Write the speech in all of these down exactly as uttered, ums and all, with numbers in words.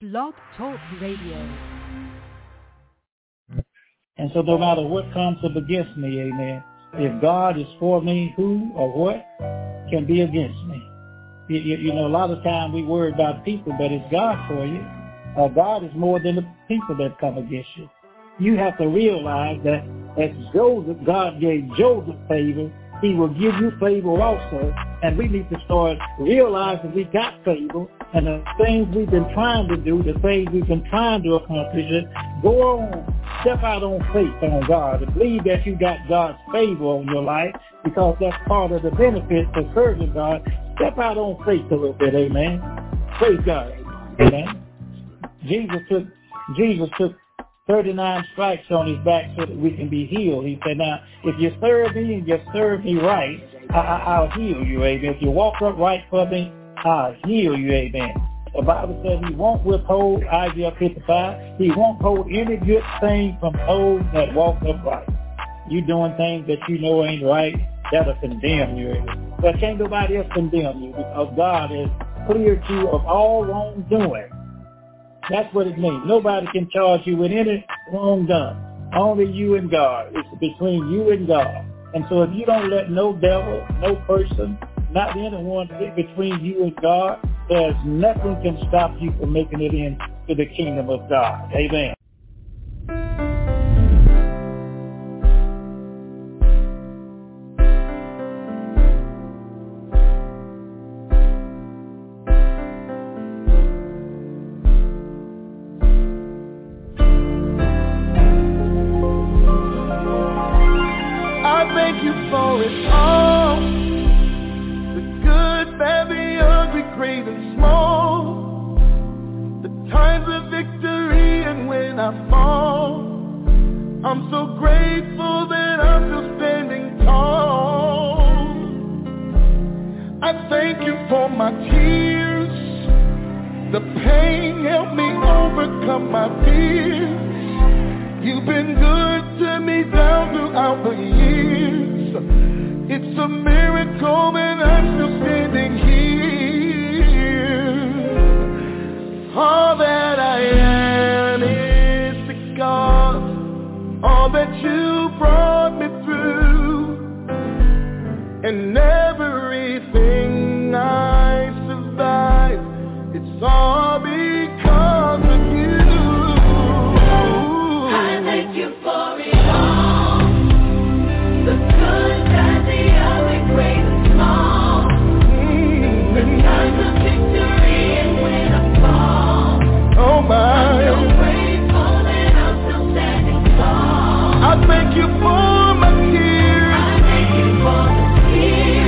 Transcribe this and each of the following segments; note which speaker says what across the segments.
Speaker 1: Blog Talk Radio.
Speaker 2: And so no matter what comes up against me, amen, if God is for me, who or what can be against me? You, you, you know, a lot of times we worry about people, but it's God for you. Uh, God is more than the people that come against you. You have to realize that as Joseph, God gave Joseph favor, he will give you favor also. And we need to start realizing we got favor, and the things we've been trying to do, the things we've been trying to accomplish, go on, step out on faith on God and believe that you got God's favor on your life, because that's part of the benefit of serving God. Step out on faith a little bit, amen. Praise God, amen. Jesus took Jesus took thirty-nine stripes on his back so that we can be healed. He said, now, if you serve me and you serve me right, I, I, I'll heal you, amen. If you walk upright for me, I'll heal you, amen. The Bible says he won't withhold, Isaiah fifty-five, he won't hold any good thing from those that walk upright. You doing things that you know ain't right, that'll condemn you. But can't nobody else condemn you, because God has cleared you of all wrongdoing. That's what it means. Nobody can charge you with any wrong done. Only you and God. It's between you and God. And so if you don't let no devil, no person, not anyone get between you and God, there's nothing can stop you from making it into the kingdom of God. Amen.
Speaker 3: Thank you for the tears.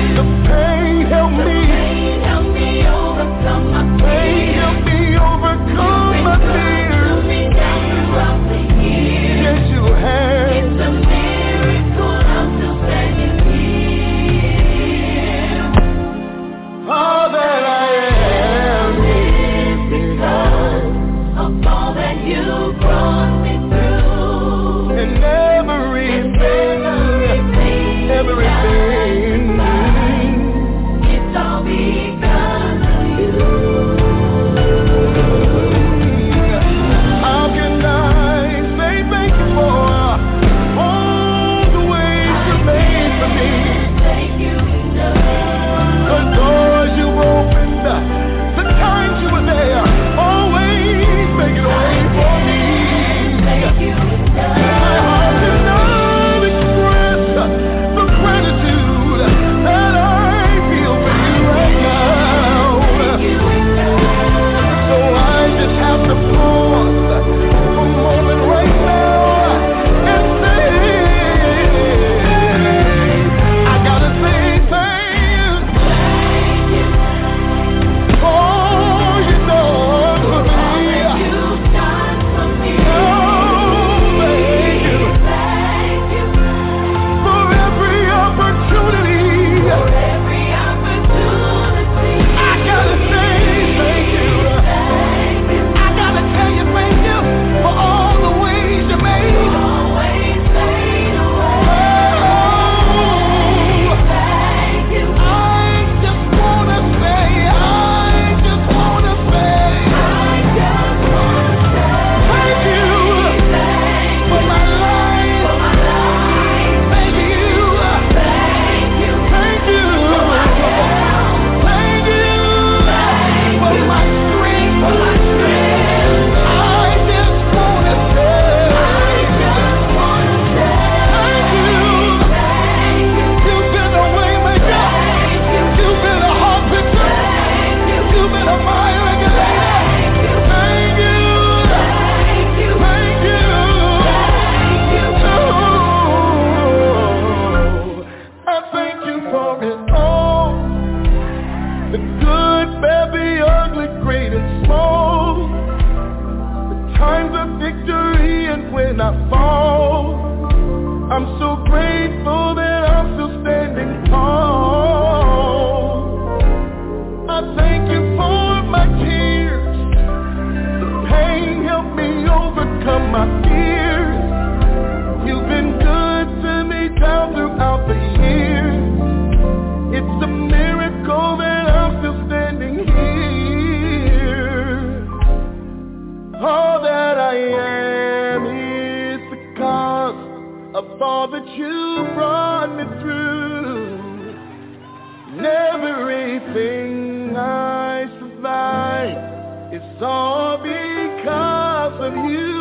Speaker 1: overcome my fears. You've been good to me down throughout the years. It's a miracle that I'm still standing here. All that I am is because of all that you brought me through. And everything I survive, it's all because of you.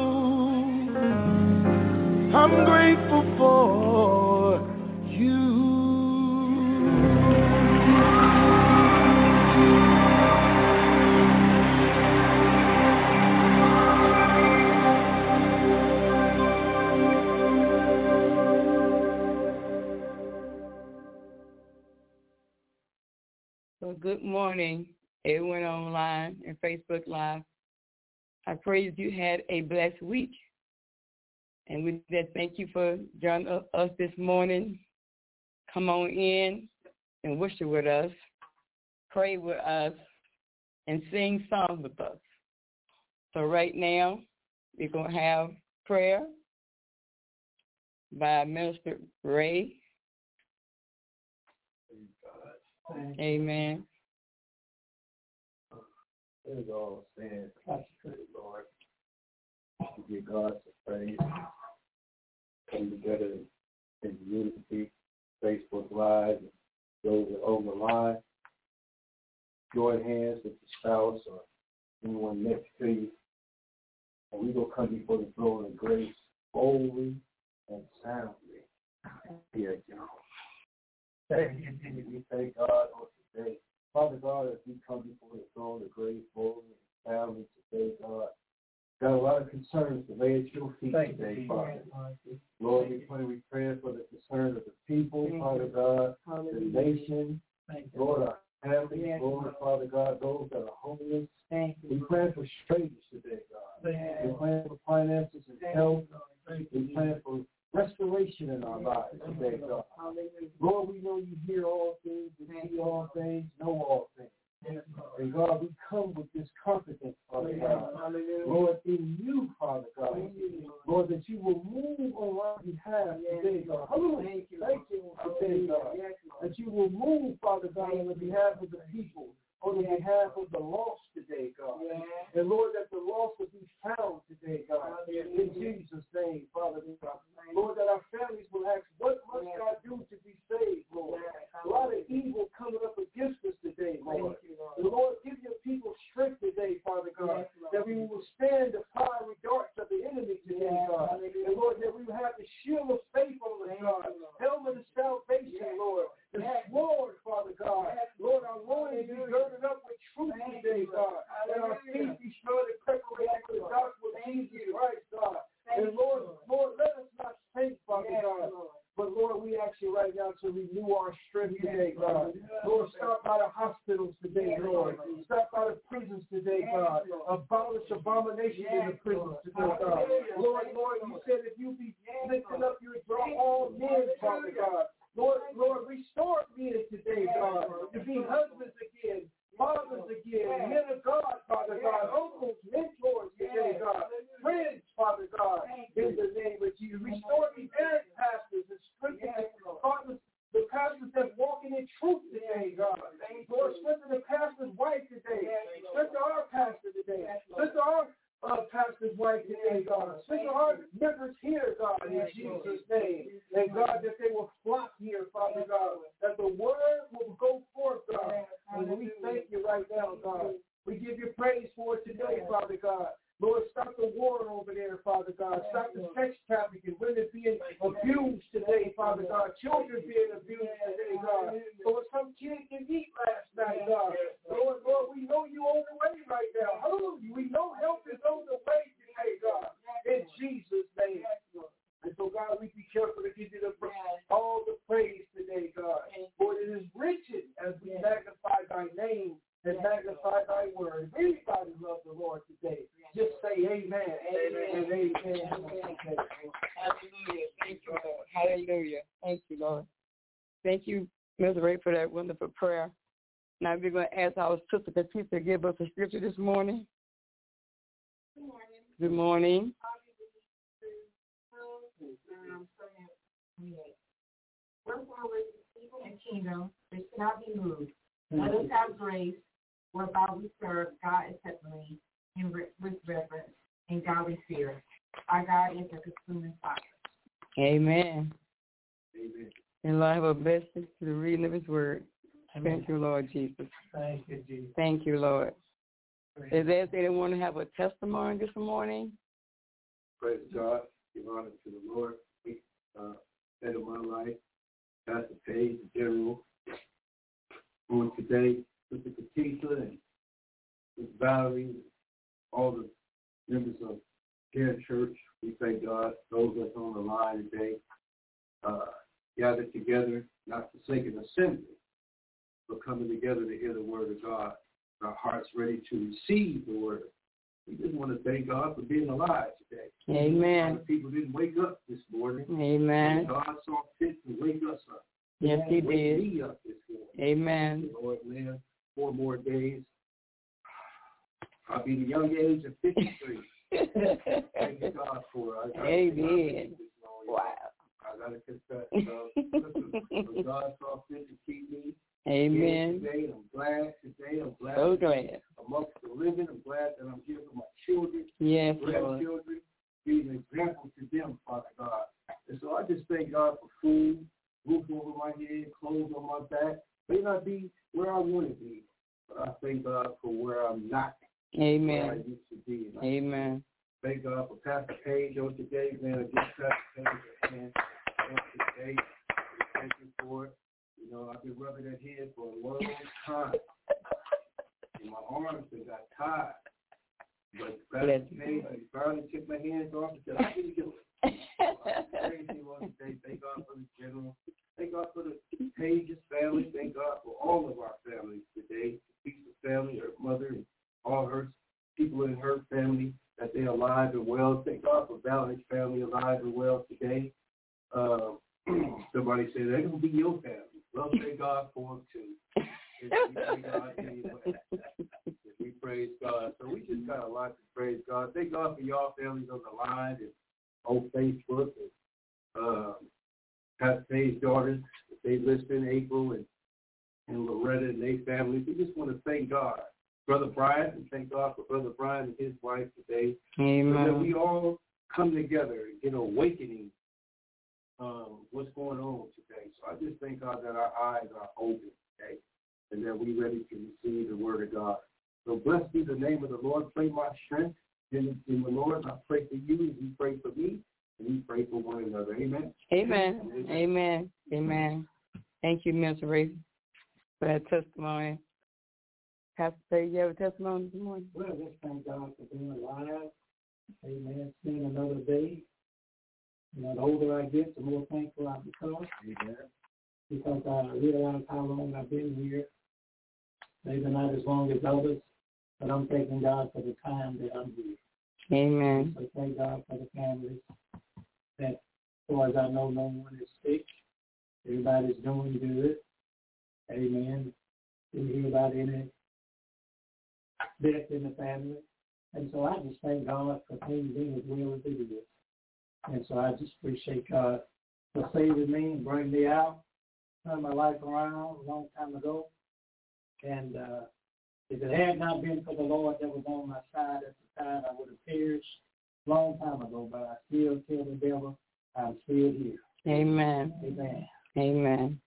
Speaker 1: I'm grateful for you.
Speaker 3: So good morning, everyone online and Facebook Live. I pray that you had a blessed week. And with that, thank you for joining us this morning. Come on in and worship with us, pray with us, and sing songs with us. So right now, we're going to have prayer by Minister Ray. Amen.
Speaker 4: It's all saying, consecrated, Lord. To give God some praise. Come together in unity, Facebook Live, and those that are over the line. Join hands with your spouse or anyone next to you. And we will come before the throne of grace boldly and soundly. Here, you know. Thank you, we thank God on today. Father God, as we come before the throne of grace boldly and soundly today, God, got a lot of concerns to lay at your feet Thank today, you, Father. You. Lord, we pray, we pray for the concern of the people, Thank Father God, Hallelujah. The nation, Thank Lord, our families, yes. Lord, Father God, those that are homeless. Thank you. We pray for strangers today, God. Yes. We pray for finances and Thank health. You. We pray for restoration in our lives today, God. Hallelujah. Lord, we know you hear all things, you see all things, know all things. And God, we come with this confidence, Father God. Lord, in you, Father God. Lord, that you will move on our behalf today, God. Hallelujah. Thank you, Thank you today, God. That you will move, Father God, on the behalf of the people, on the behalf of the lost today, God. And Lord, that the lost will be found today, God. In Jesus' name, Father God. Lord, that our families will ask, what must I do to be saved, Lord? A lot of evil coming up against us today, Lord. And Lord, give your people strength today, Father God, that we will stand the fiery darts of the enemy today, God. And Lord, that we will have the shield of faith on us, God. Helmet of salvation, Lord. The sword, Father God. Lord, our loins be girded up with truth today, God. And our feet be shod in preparation for the gospel of Jesus Christ, God. And Lord, Lord, let us not faint, Father God. But Lord, we ask you right now to renew our strength today, God. Lord, stop by the hospitals today, Lord. Stop by the prisons today, God. Abolish abominations in the prisons today, God. Lord, Lord, you said if you be lifted up, you would draw all men, Father God. Lord, Lord, restore men today, God, to be husbands again, fathers again, men of God, Father God, uncles, mentors today, God, friends, Father God, in the name of Jesus. Restore the married pastors and strengthen the, the pastors that's walking in truth today, God. Lord, strengthen the pastor's wife today. Strengthen our pastor today. Strengthen our uh, pastor's wife today, God. Strengthen our members here, God, in Jesus' name. And God, that they will flock here, Father God, that the word will go forth, God. And we thank you right now, God. We give you praise for it today, Father God. Lord, stop the war over there, Father God. Stop the sex trafficking, women being abused today, Father God. Children being abused today, God. Lord, some kids didn't eat last night, God. Lord, Lord, we know you on the way right now. Hallelujah. We know help is on the way today, God. In Jesus' name. And so, God, we be careful to give you the, all the praise today, God. For it is written as we magnify thy name and magnify thy word. If anybody loves the Lord today, just say amen. Amen. And amen. Amen.
Speaker 3: Hallelujah. Thank you, Lord. Hallelujah. Thank you, Lord. Thank you, Miz Ray, for that wonderful prayer. Now we're going to ask our sister Patricia to give us a scripture this morning.
Speaker 5: Good morning.
Speaker 3: Good morning.
Speaker 5: Wherefore with the people and kingdom, which cannot be moved. Let us have grace, whereby we serve God acceptably in re- with reverence and godly fear. Our God is a consuming fire.
Speaker 3: Amen.
Speaker 4: Amen.
Speaker 3: And Lord, have a blessing to the reading of his word.
Speaker 2: Amen.
Speaker 3: Thank you, Lord Jesus.
Speaker 2: Thank you, Jesus.
Speaker 3: Thank you, Lord.
Speaker 2: Praise
Speaker 3: Is there anyone to have a testimony this morning?
Speaker 4: Praise God. Give honor to the Lord. Uh, head of my life, Pastor Page, the General. On today, Sister Katisha and Miss Valerie, all the members of Care Church, we thank God. Those that's on the line today, uh, gathered together, not forsaking assembly, but coming together to hear the word of God. Our hearts ready to receive the word. We just want to thank God for being alive today.
Speaker 3: Amen.
Speaker 4: A lot of people didn't wake up this morning.
Speaker 3: Amen.
Speaker 4: God saw fit to wake us up.
Speaker 3: Yes, he
Speaker 4: Wake
Speaker 3: did.
Speaker 4: me up this morning.
Speaker 3: Amen.
Speaker 4: Lord, man, four more days. I'll be the young age of fifty-three. Thank you, God, for it.
Speaker 3: Amen. Wow.
Speaker 4: I got to confess, uh, God saw fit to keep me.
Speaker 3: Amen.
Speaker 4: Today, I'm glad. Today, I'm glad.
Speaker 3: So glad.
Speaker 4: Amongst the living, I'm glad that I'm here for my children,
Speaker 3: Yes, Lord.
Speaker 4: grandchildren, be an example to them, Father God. And so I just thank God for food, roof over my head, clothes on my back. May not be where I want to be, but I thank God for where I'm not.
Speaker 3: Amen.
Speaker 4: Where I used to be. And
Speaker 3: Amen.
Speaker 4: I thank God for Pastor Page on today, man. I give Pastor Page a hand on today. Thank you for it. You know, I've been rubbing that head for a long time. And my arms have got tired. But Pastor Page, he finally took my hands off and said, I can do it. Praise him on today. Thank God for the general. Thank God for the Pages family. Thank God for all of our families today. The Pizza family, her mother, and all her people in her family, that they're alive and well. Thank God for Valerie's family alive and well today. Uh, somebody said, they're going to be your family. Well, thank God for them, too. And we thank God anyway. We praise God. So we just got a lot to praise God. Thank God for y'all families on the line and on Facebook. And, uh, Pastor Pay's daughters, they listen, April and, and Loretta and their families. We just want to thank God. Brother Brian, and thank God for Brother Brian and his wife today.
Speaker 3: Amen.
Speaker 4: So that we all come together and get an awakening um, what's going on today. So I just thank God that our eyes are open today and that we're ready to receive the word of God. So blessed be the name of the Lord. Pray my strength in, in the Lord. I pray for you as you pray for me, and we pray for one another. Amen.
Speaker 3: Amen. Amen. Amen. Amen. Thank you, Mister Ray, for that testimony. Pastor Page, you have a testimony this morning?
Speaker 2: Well, just thank God for being alive. Amen. Seeing another day. You know, the older I get, the more thankful I become.
Speaker 4: Amen.
Speaker 2: Because I realize how long I've been here. Maybe not as long as others, but I'm thanking God for the time that I'm here.
Speaker 3: Amen.
Speaker 2: So thank God for the families that, as far as I know, no one is sick. Everybody's doing good. Amen. Didn't hear about any death in the family. And so I just thank God for things being as well as it is. And so I just appreciate God for saving me and bringing me out, turned my life around a long time ago. And uh, if it had not been for the Lord that was on my side at the time, I would have perished a long time ago. But I still tell the devil I'm still here.
Speaker 3: Amen.
Speaker 2: Amen.
Speaker 3: Amen.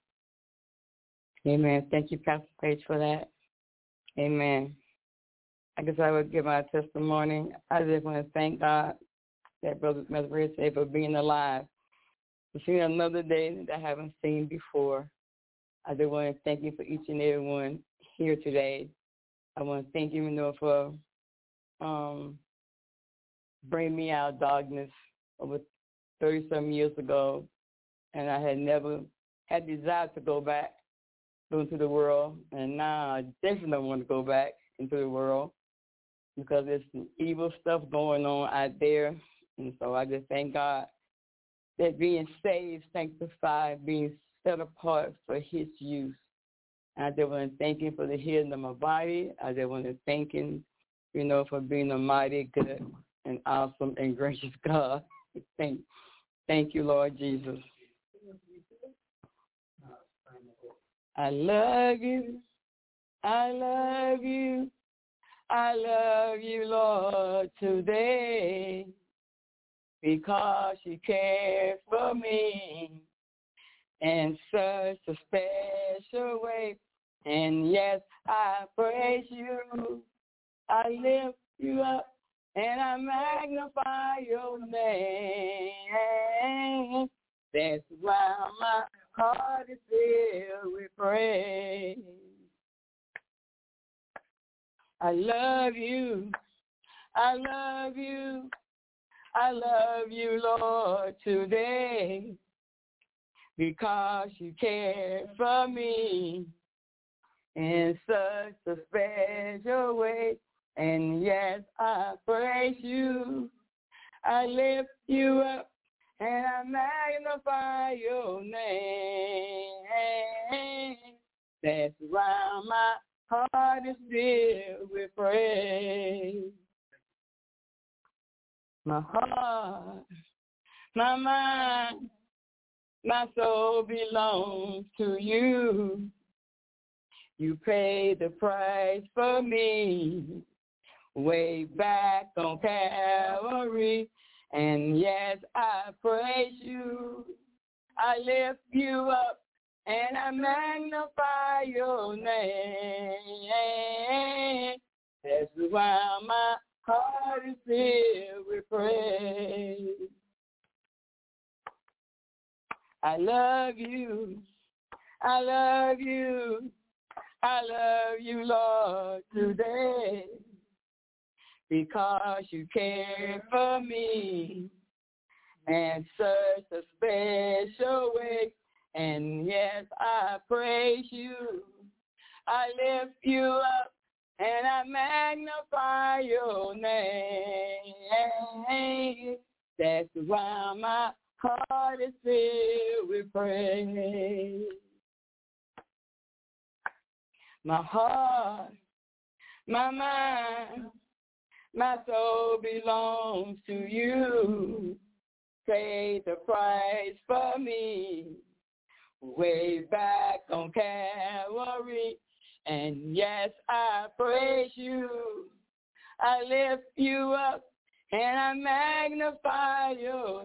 Speaker 3: Amen. Thank you, Pastor Page, for that. Amen. I guess I would give my testimony. I just want to thank God that Brother Mesri said for being alive. To see another day that I haven't seen before. I just want to thank you for each and every one here today. I want to thank you, you know, for um, bringing me out of darkness over thirty-some years ago. And I had never had desire to go back into the world. And now I definitely don't want to go back into the world because there's some evil stuff going on out there. And so I just thank God that being saved, sanctified, being set apart for his use. I just want to thank him for the healing of my body. I just want to thank him, you know, for being a mighty good and awesome and gracious God. Thank, thank you, Lord Jesus. I love you. I love you. I love you, Lord, today, because you cared for me in such a special way. And yes, I praise you. I lift you up and I magnify your name. That's why my heart is filled with praise. I love you. I love you. I love you, Lord, today, because you cared for me in such a special way. And yes, I praise you. I lift you up and I magnify your name. That's why my heart is filled with praise. My heart, my mind, my soul belongs to you. You paid the price for me way back on Calvary. And yes, I praise you. I lift you up and I magnify your name. That's why my heart is filled with praise. I love you. I love you. I love you, Lord, today, because you cared for me in such a special way. And yes, I praise you. I lift you up and I magnify your name. That's why my heart is filled with praise. My heart, my mind, my soul belongs to you. Paid the price for me way back on Calvary. And yes, I praise you. I lift you up and I magnify your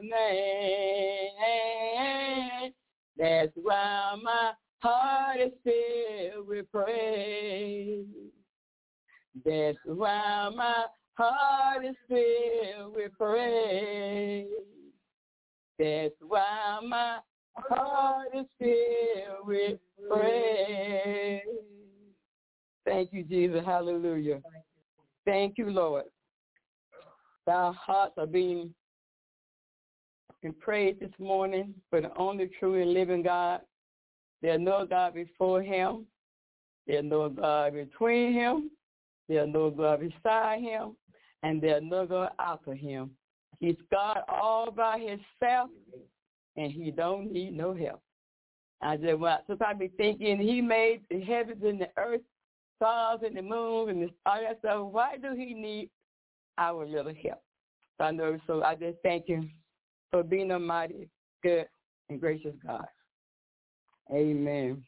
Speaker 3: name. That's why my heart is filled with praise. That's why my heart is filled with praise. That's why my heart is filled with praise. Thank you, Jesus. Hallelujah. Thank you, Lord. Our hearts are being in praise this morning for the only true and living God. There's no God before him. There's no God between him. There's no God beside him. And there's no God after him. He's God all by himself, and he don't need no help. I just want sometimes be thinking he made the heavens and the earth, stars and the moon and all that stuff. Why do he need our little help? So I know. So I just thank him for being a mighty, good, and gracious God. Amen.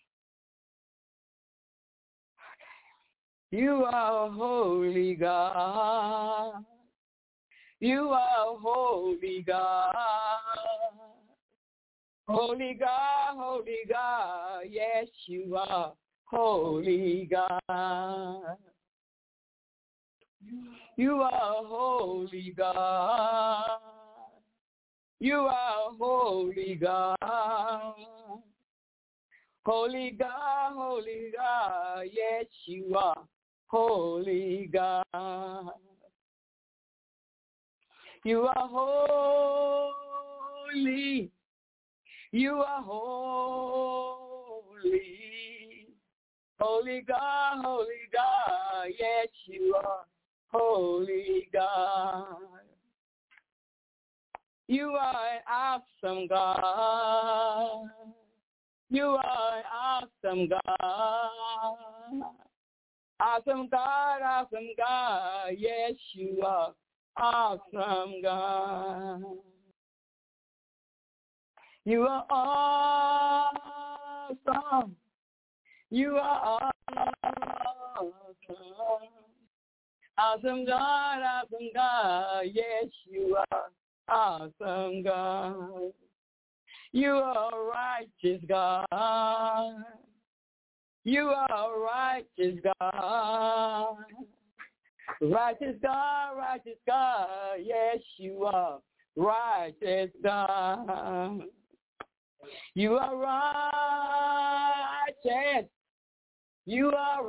Speaker 3: You are holy God. You are holy God. Holy God, holy God. Yes, you are holy God. You are holy God. You are holy God. Holy God, holy God, yes, you are holy God. You are holy. You are holy. Holy God, holy God, yes, you are holy God. You are an awesome God. You are an awesome God. Awesome God, awesome God, yes, you are awesome God. You are awesome. You are awesome. Awesome God, awesome God. Yes, you are awesome God. You are righteous God. You are righteous God. Righteous God, righteous God. Yes, you are righteous God. You are righteous. You are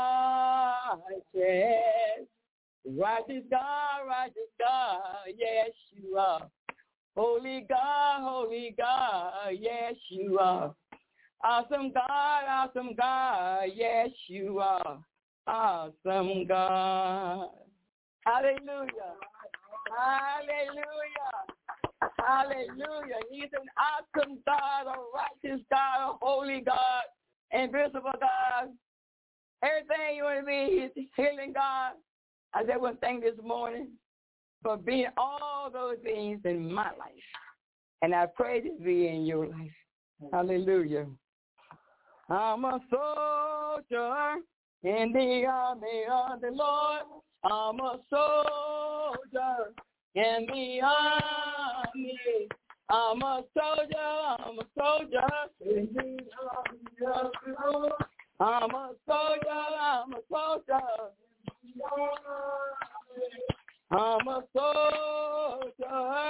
Speaker 3: righteous. Righteous God, righteous God. Yes, you are. Holy God, holy God. Yes, you are. Awesome God, awesome God. Yes, you are. Awesome God. Hallelujah. Hallelujah. Hallelujah. He's an awesome God, a righteous God, a holy God, invisible God. Everything you want to be, he's healing God. I said one thing this morning for being all those things in my life. And I pray to be in your life. Hallelujah. I'm a soldier in the army of the Lord. I'm a soldier in the army. I'm a soldier, I'm a soldier in the army of the Lord. I'm a soldier, I'm a soldier in the army. I'm a soldier.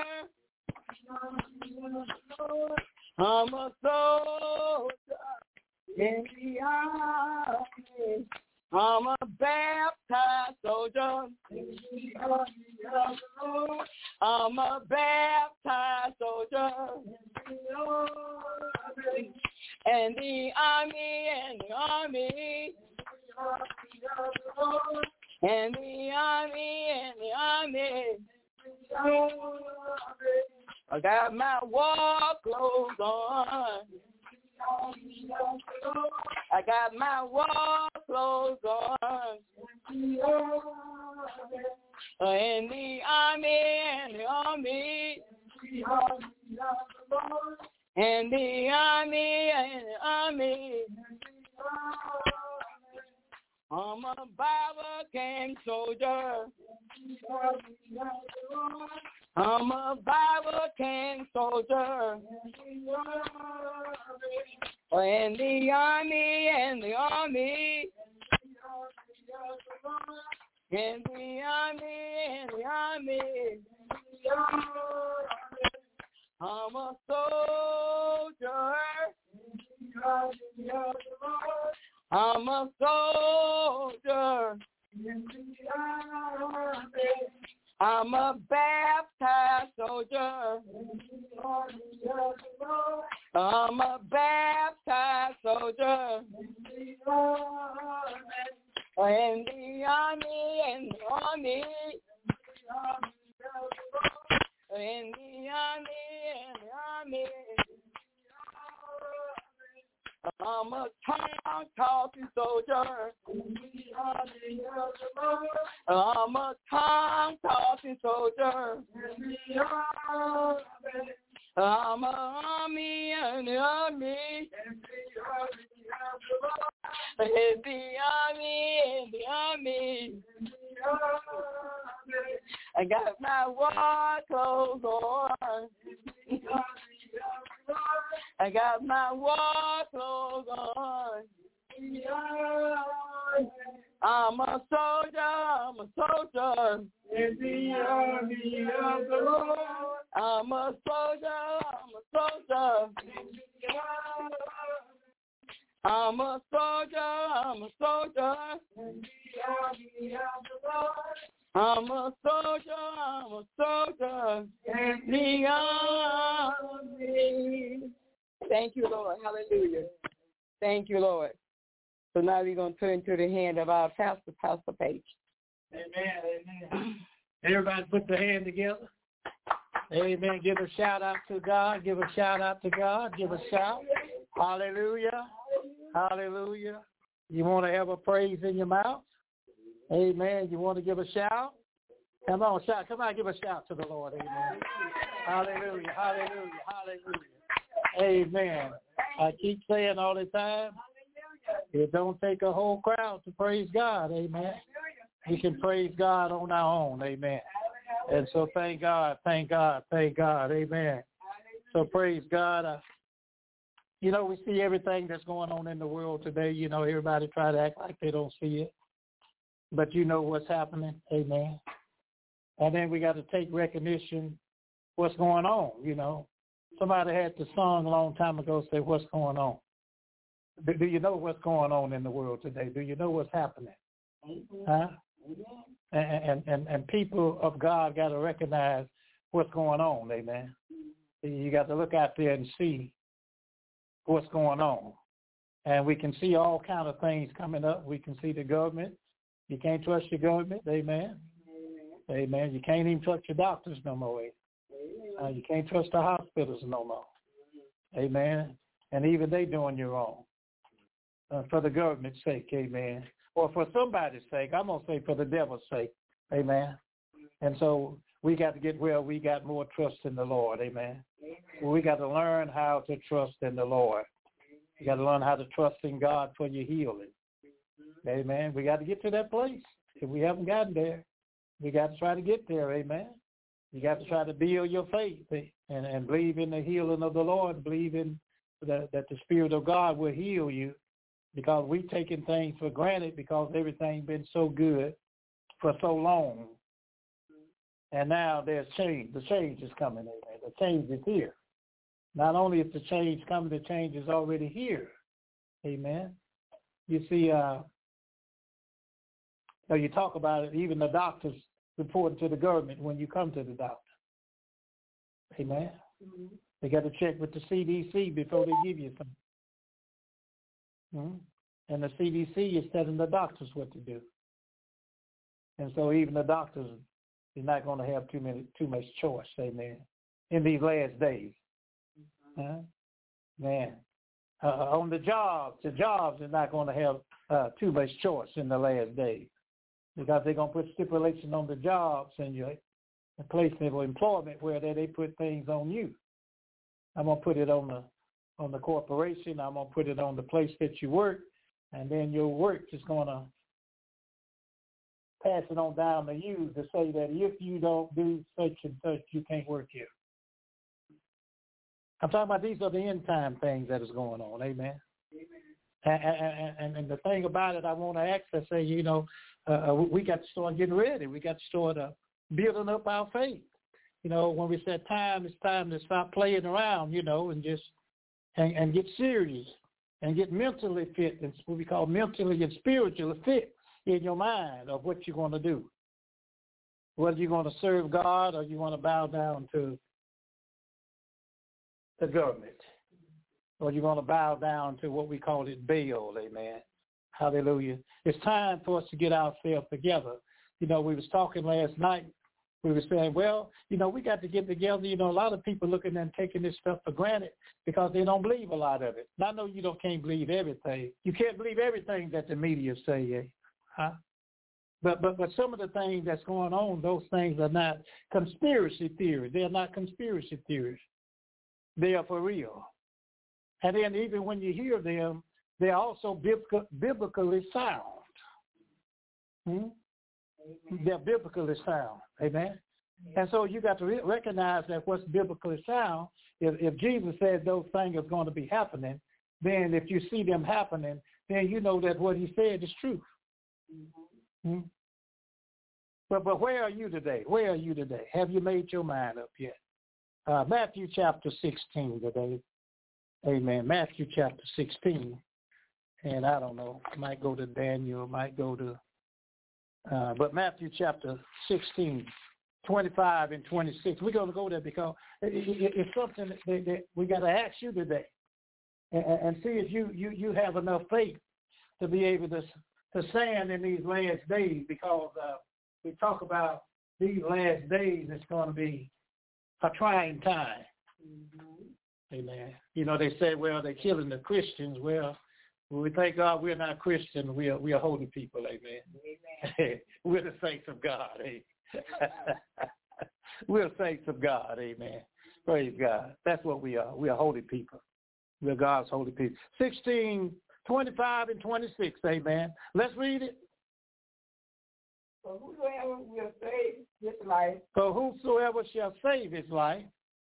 Speaker 3: I'm a soldier in the army. I'm a baptized soldier in the army of the Lord. I'm a baptized soldier in the army. And the army, and the army, and the army, and the army. I got my war clothes on. I got my war clothes on. In the army, in the army, in the army, in the army. I'm a Bible King soldier. I'm a Bible King soldier. In the army, in the army. In the army, in the army. I'm a soldier. I'm a soldier. I'm a baptized soldier. I'm a baptized soldier. In the army, in the army. In the army, in the army. I'm a tongue-talking soldier. I'm a tongue-talking soldier. I'm an army and the army. In the army, in the army. I got my war clothes on. I got my war clothes on. I'm a soldier, I'm a soldier in the army of the Lord. I'm a soldier, I'm a soldier in the army. I'm a soldier, I'm a soldier in the army of the Lord. I'm a soldier, I'm a soldier in the army. Thank you, Lord. Hallelujah. Thank you, Lord. So now we're going to turn to the hand of our pastor, Pastor Page.
Speaker 2: Amen, amen. Everybody put their hand together. Amen. Give a shout out to God. Give a shout out to God. Give a shout. Hallelujah. Hallelujah. You want to have a praise in your mouth? Amen. You want to give a shout? Come on, shout. Come on, give a shout to the Lord. Amen. Hallelujah, hallelujah, hallelujah. Amen. I keep saying all the time, it don't take a whole crowd to praise God. Amen. We can praise God on our own. Amen. And so thank God, thank God, thank God. Amen. So praise God. Uh, you know, we see everything that's going on in the world today. You know, everybody try to act like they don't see it. But you know what's happening. Amen. And then we got to take recognition what's going on, you know. Somebody had the song a long time ago say, what's going on? Do, do you know what's going on in the world today? Do you know what's happening? Mm-hmm. Huh? Mm-hmm. And, and, and, and people of God got to recognize what's going on, amen. Mm-hmm. You got to look out there and see what's going on. And we can see all kind of things coming up. We can see the government. You can't trust your government, amen. Amen. Amen. You can't even trust your doctors no more. Uh, you can't trust the hospitals no more. Amen. And even they doing you wrong. Uh, for the government's sake, amen. Or for somebody's sake. I'm going to say for the devil's sake. Amen. And so we got to get where we got more trust in the Lord. Amen. Well, we got to learn how to trust in the Lord. You got to learn how to trust in God for your healing. Amen. We got to get to that place. If we haven't gotten there, we got to try to get there. Amen. You got to try to build your faith and, and believe in the healing of the Lord, believe in the, that the Spirit of God will heal you, because we've taken things for granted because everything's been so good for so long. And now there's change. The change is coming. Amen. The change is here. Not only is the change coming, the change is already here. Amen. You see, uh, now you talk about it, even the doctors reporting to the government when you come to the doctor. Amen. Mm-hmm. They got to check with the C D C before they give you something. Mm-hmm. And the C D C is telling the doctors what to do. And so even the doctors is not going to have too many, too much choice, amen, in these last days. Mm-hmm. Huh? Man, uh, on the jobs, the jobs is not going to have uh, too much choice in the last days, because they're going to put stipulation on the jobs and your placement of employment where they, they put things on you. I'm going to put it on the on the corporation. I'm going to put it on the place that you work, and then your work is going to pass it on down to you to say that if you don't do such and such, you can't work here. I'm talking about these are the end time things that is going on. Amen. Amen. And, and, and, and the thing about it, I want to ask, I say, you know, uh, we got to start getting ready. We got to start uh, building up our faith. You know, when we said time, it's time to stop playing around, you know, and just and, and get serious and get mentally fit. It's what we call mentally and spiritually fit in your mind of what you're going to do. Whether you're going to serve God or you want to bow down to the government, or you're going to bow down to what we call it Baal, amen. Hallelujah. It's time for us to get ourselves together. You know, we was talking last night. We were saying, well, you know, we got to get together. You know, a lot of people looking and taking this stuff for granted because they don't believe a lot of it. Now, I know you don't can't believe everything. You can't believe everything that the media say, eh? Huh? But but but some of the things that's going on, those things are not conspiracy theories. They're not conspiracy theories. They are for real. And then even when you hear them, they're also biblical, biblically sound. Hmm? They're biblically sound. Amen? And so you got to re- recognize that what's biblically sound, if, if Jesus said those things are going to be happening, then if you see them happening, then you know that what he said is true. Mm-hmm. Hmm? But, but where are you today? Where are you today? Have you made your mind up yet? Uh, Matthew chapter sixteen today. Amen. Matthew chapter sixteen. And I don't know, might go to Daniel, might go to, uh, but Matthew chapter sixteen, twenty-five and twenty-six. We're going to go there because it, it, it's something that, that we got to ask you today and, and see if you, you, you have enough faith to be able to, to stand in these last days, because uh, we talk about these last days, it's going to be a trying time. Mm-hmm. Amen. You know, they say, well, they're killing the Christians. Well, when we thank God we're not Christian, we are we are holy people. Amen. Amen. We're the saints of God. Hey. We're saints of God, amen. Praise God. That's what we are. We are holy people. We're God's holy people. sixteen, twenty-five, and twenty-six, amen. Let's read it.
Speaker 3: For whosoever will save his life.
Speaker 2: For whosoever shall save his life.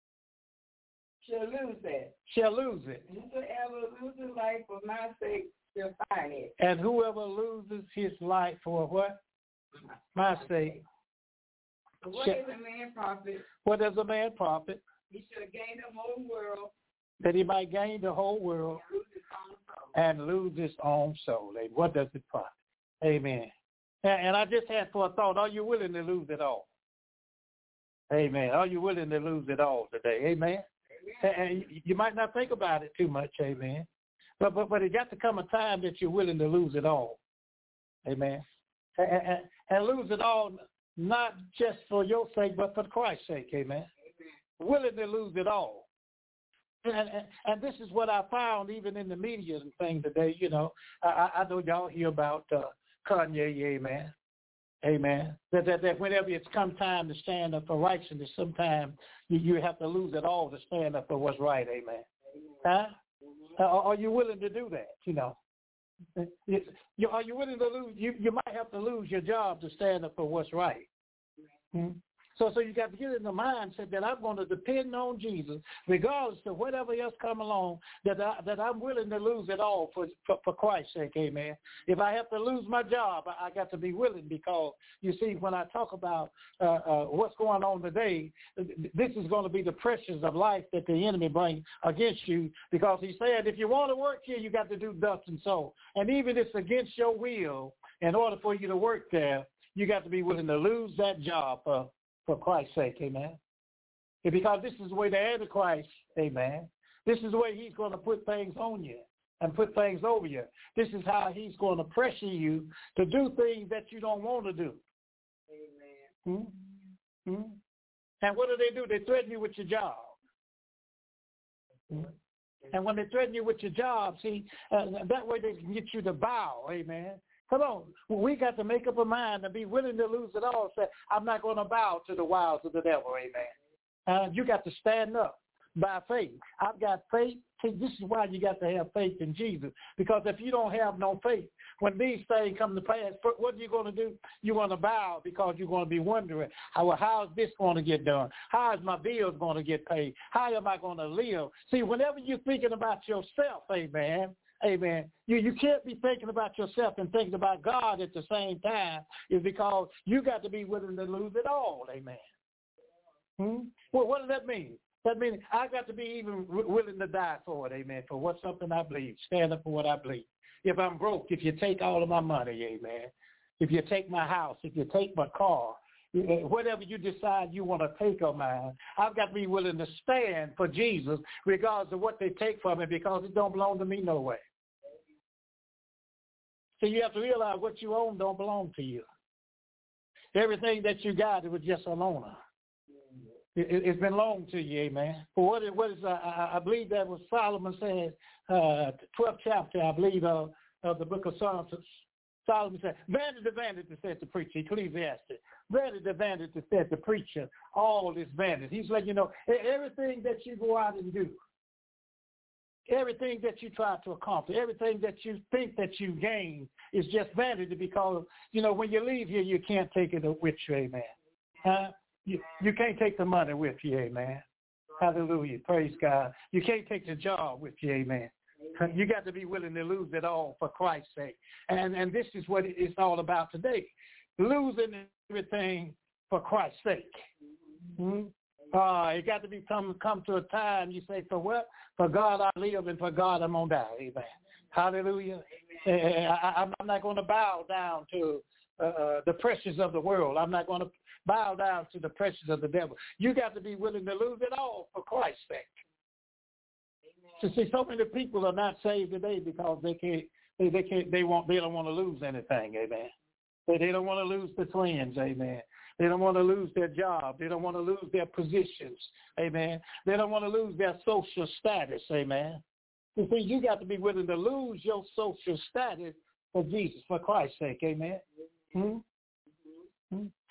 Speaker 3: Shall lose it.
Speaker 2: Shall lose it.
Speaker 3: Whosoever loses life for my sake shall find it.
Speaker 2: And whoever loses his life for what? My sake.
Speaker 3: But what shall, is a man profit?
Speaker 2: What does a man profit?
Speaker 3: He shall gain the whole world.
Speaker 2: That he might gain the whole world and lose his own soul. What does it profit? Amen. And, and I just had for a thought, are you willing to lose it all? Amen. Are you willing to lose it all today? Amen. Amen. And you might not think about it too much, amen. But but but it got to come a time that you're willing to lose it all. Amen. And, and, and lose it all not just for your sake, but for Christ's sake, amen. Amen. Willing to lose it all. And, and, and this is what I found even in the media and things today, you know. I, I know y'all hear about uh, Kanye, amen. Amen. That, that that whenever it's come time to stand up for righteousness, sometimes you, you have to lose it all to stand up for what's right, amen. Huh? Uh, are you willing to do that, you know? It's, you, are you willing to lose? You, you might have to lose your job to stand up for what's right. Hmm? So so you got to get in the mindset that I'm going to depend on Jesus, regardless of whatever else come along, that, I, that I'm willing to lose it all for, for, for Christ's sake, amen. If I have to lose my job, I, I got to be willing because, you see, when I talk about uh, uh, what's going on today, this is going to be the pressures of life that the enemy brings against you because he said if you want to work here, you got to do dust and soul. And even if it's against your will, in order for you to work there, you got to be willing to lose that job for For Christ's sake, amen. Because this is the way the Antichrist, amen. This is the way he's going to put things on you and put things over you. This is how he's going to pressure you to do things that you don't want to do. Amen. Hmm? Hmm? And what do they do? They threaten you with your job. Hmm? And when they threaten you with your job, see, uh, that way they can get you to bow, amen. Come on. We got to make up a mind and be willing to lose it all. Say, I'm not going to bow to the wiles of the devil, amen. Uh, you got to stand up by faith. I've got faith. See, this is why you got to have faith in Jesus. Because if you don't have no faith, when these things come to pass, what are you going to do? You're going to bow because you're going to be wondering, how, well, how is this going to get done? How is my bills going to get paid? How am I going to live? See, whenever you're thinking about yourself, amen, amen. You you can't be thinking about yourself and thinking about God at the same time. Is because you got to be willing to lose it all. Amen. Hmm? Well, what does that mean? That means I got to be even willing to die for it. Amen. For what something I believe. Stand up for what I believe. If I'm broke, if you take all of my money, amen. If you take my house, if you take my car, whatever you decide you want to take of mine, I've got to be willing to stand for Jesus regardless of what they take from me because it don't belong to me no way. So you have to realize what you own don't belong to you. Everything that you got, it was just a loaner. It, it, it's been loaned to you, amen. For what, it, what is, uh, I, I believe that was Solomon said, uh, twelfth chapter, I believe, uh, of the book of Psalms. Solomon said, vanity, vanity, said the preacher, Ecclesiastes. Vanity, vanity, said the preacher, all is vanity. He's letting you know, everything that you go out and do, everything that you try to accomplish, everything that you think that you gain is just vanity because, you know, when you leave here, you can't take it with you, amen. Huh? You, you can't take the money with you, amen. Hallelujah. Praise God. You can't take the job with you, amen. You got to be willing to lose it all for Christ's sake. And and this is what it's all about today. Losing everything for Christ's sake. Mm-hmm. Uh, it got to be come, come to a time you say, for what? For God I live and for God I'm going to die. Amen. Hallelujah. Amen. I, I'm not going to bow down to uh, the pressures of the world. I'm not going to bow down to the pressures of the devil. You got to be willing to lose it all for Christ's sake. To see, so many people are not saved today because they can't, they, they can't, they want, they don't want to lose anything, amen. They, they don't want to lose the twins, amen. They don't want to lose their job. They don't want to lose their positions, amen. They don't want to lose their social status, amen. You see, you got to be willing to lose your social status for Jesus, for Christ's sake, amen. Hmm? Hmm?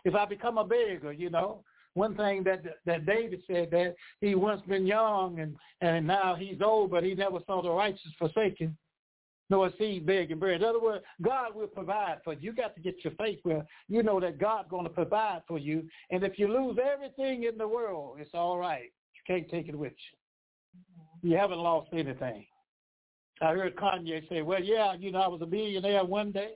Speaker 2: If I become a beggar, you know, one thing that that David said, that he once been young and, and now he's old, but he never saw the righteous forsaken, nor a seed begging bread. In other words, God will provide for you. You got to get your faith where you know that God's going to provide for you. And if you lose everything in the world, it's all right. You can't take it with you. You haven't lost anything. I heard Kanye say, well, yeah, you know, I was a millionaire one day.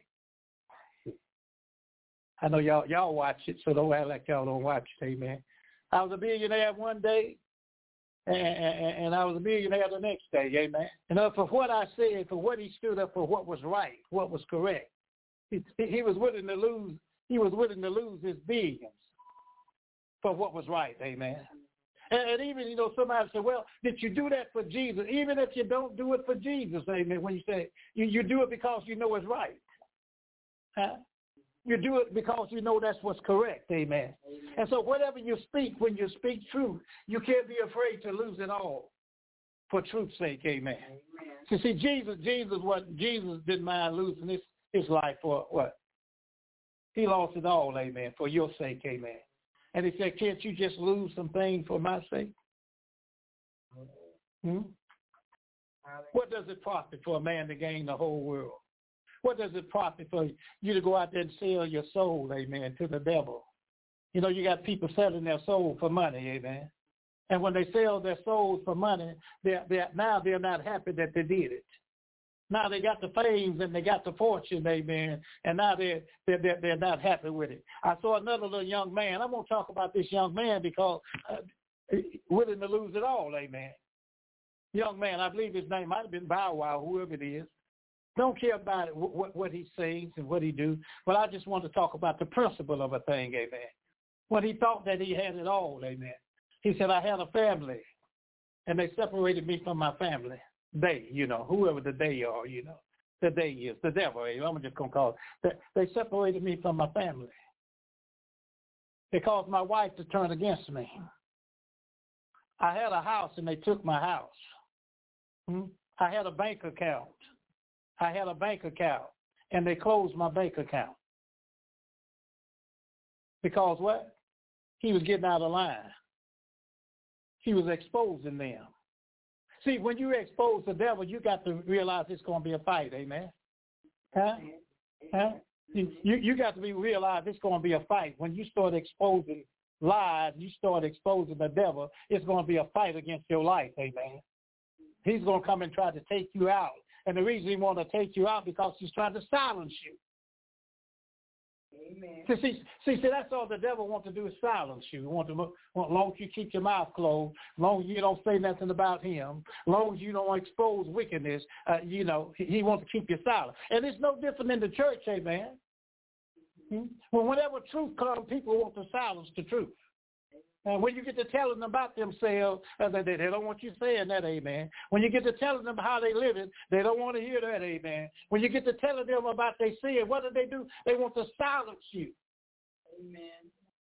Speaker 2: I know y'all y'all watch it, so don't act like y'all don't watch it, amen. I was a millionaire one day, and, and, and I was a millionaire the next day, amen. And uh, for what I said, for what he stood up for, what was right, what was correct, he, he was willing to lose. He was willing to lose his billions for what was right, amen. And, and even, you know, somebody said, well, did you do that for Jesus? Even if you don't do it for Jesus, amen, when you say, you, you do it because you know it's right. Huh? You do it because you know that's what's correct, amen. And so whatever you speak, when you speak truth, you can't be afraid to lose it all for truth's sake, amen. So see, Jesus, Jesus, what Jesus didn't mind losing his, his life for what? He lost it all, amen, for your sake, amen. And he said, can't you just lose some things for my sake? Hmm? What does it profit for a man to gain the whole world? What does it profit for you to go out there and sell your soul, amen, to the devil? You know, you got people selling their soul for money, amen. And when they sell their souls for money, they're, they're, now they're not happy that they did it. Now they got the fame and they got the fortune, amen, and now they're, they're, they're, they're not happy with it. I saw another little young man. I'm going to talk about this young man because uh, willing to lose it all, amen. Young man, I believe his name might have been Bow Wow, whoever it is. Don't care about it, what, what he sings and what he do, but I just want to talk about the principle of a thing, amen. When he thought that he had it all, amen, he said, I had a family, and they separated me from my family. They, you know, whoever the they are, you know, the they is, the devil, I'm just going to call it. They separated me from my family. They caused my wife to turn against me. I had a house, and they took my house. Hmm? I had a bank account. I had a bank account, and they closed my bank account. Because what? He was getting out of line. He was exposing them. See, when you expose the devil, you got to realize it's going to be a fight, amen? Huh? Huh? You, you got to be realize it's going to be a fight. When you start exposing lies, you start exposing the devil, it's going to be a fight against your life, amen? He's going to come and try to take you out. And the reason he wants to take you out because he's trying to silence you. Amen. See, see, see, see, that's all the devil wants to do is silence you. Want to, want, long as you keep your mouth closed, long as you don't say nothing about him, long as you don't expose wickedness, uh, you know, he, he wants to keep you silent. And it's no different in the church, amen. Hmm? Well, whenever truth comes, people want to silence the truth. And when you get to telling them about themselves, uh, they, they don't want you saying that, amen. When you get to telling them how they live it, they don't want to hear that, amen. When you get to telling them about their sin, what do they do? They want to silence you. Amen.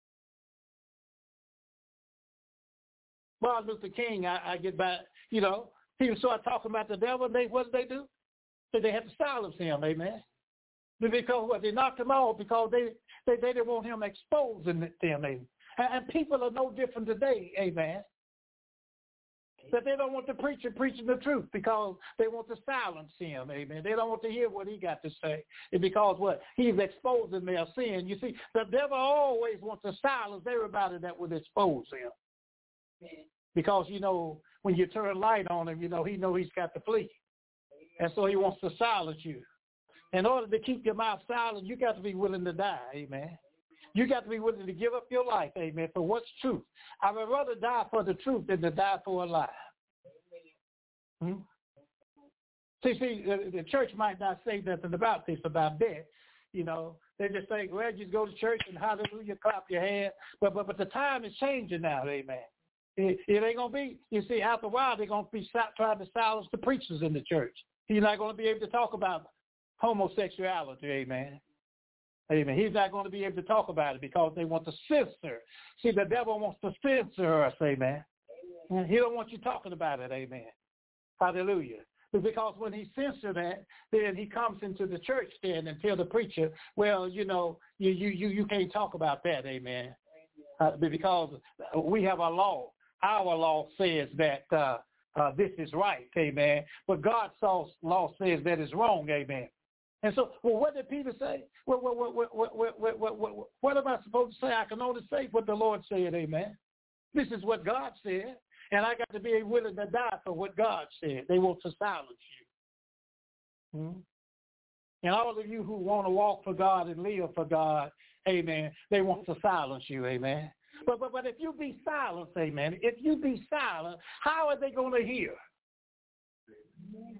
Speaker 2: Martin Luther King, I, I get back, you know, people start talking about the devil, and they, what do they do? So they have to silence him, amen. Because what, they knocked him off because they, they, they didn't want him exposing them, amen. And people are no different today, amen. That they don't want the preacher preaching the truth because they want to silence him, amen. They don't want to hear what he got to say. It's because what? He's exposing their sin. You see, the devil always wants to silence everybody that would expose him. Amen. Because, you know, when you turn light on him, you know, he knows he's got to flee. Amen. And so he wants to silence you. In order to keep your mouth silent, you got to be willing to die, amen. You got to be willing to give up your life, amen, for what's truth. I would rather die for the truth than to die for a lie. Hmm? See, see, the, the church might not say nothing about this, about death. You know, they just think, well, just go to church and hallelujah, clap your hands. But but but the time is changing now, amen. It, it ain't going to be, you see, after a while, they're going to be trying to silence the preachers in the church. You're not going to be able to talk about homosexuality, amen. Amen. He's not going to be able to talk about it because they want to censor. See, the devil wants to censor us, amen. And he don't want you talking about it, amen. Hallelujah. Because when he censors that, then he comes into the church then and tell the preacher, well, you know, you you you, you can't talk about that, amen. Uh, because we have a law. Our law says that uh, uh, this is right, amen. But God's law says that is wrong, amen. And so, well, what did Peter say? What, what, what, what, what, what, what, what, what am I supposed to say? I can only say what the Lord said, amen. This is what God said, and I got to be willing to die for what God said. They want to silence you. Hmm? And all of you who want to walk for God and live for God, amen, they want to silence you, amen. But, but, but if you be silent, amen, if you be silent, how are they going to hear? Amen.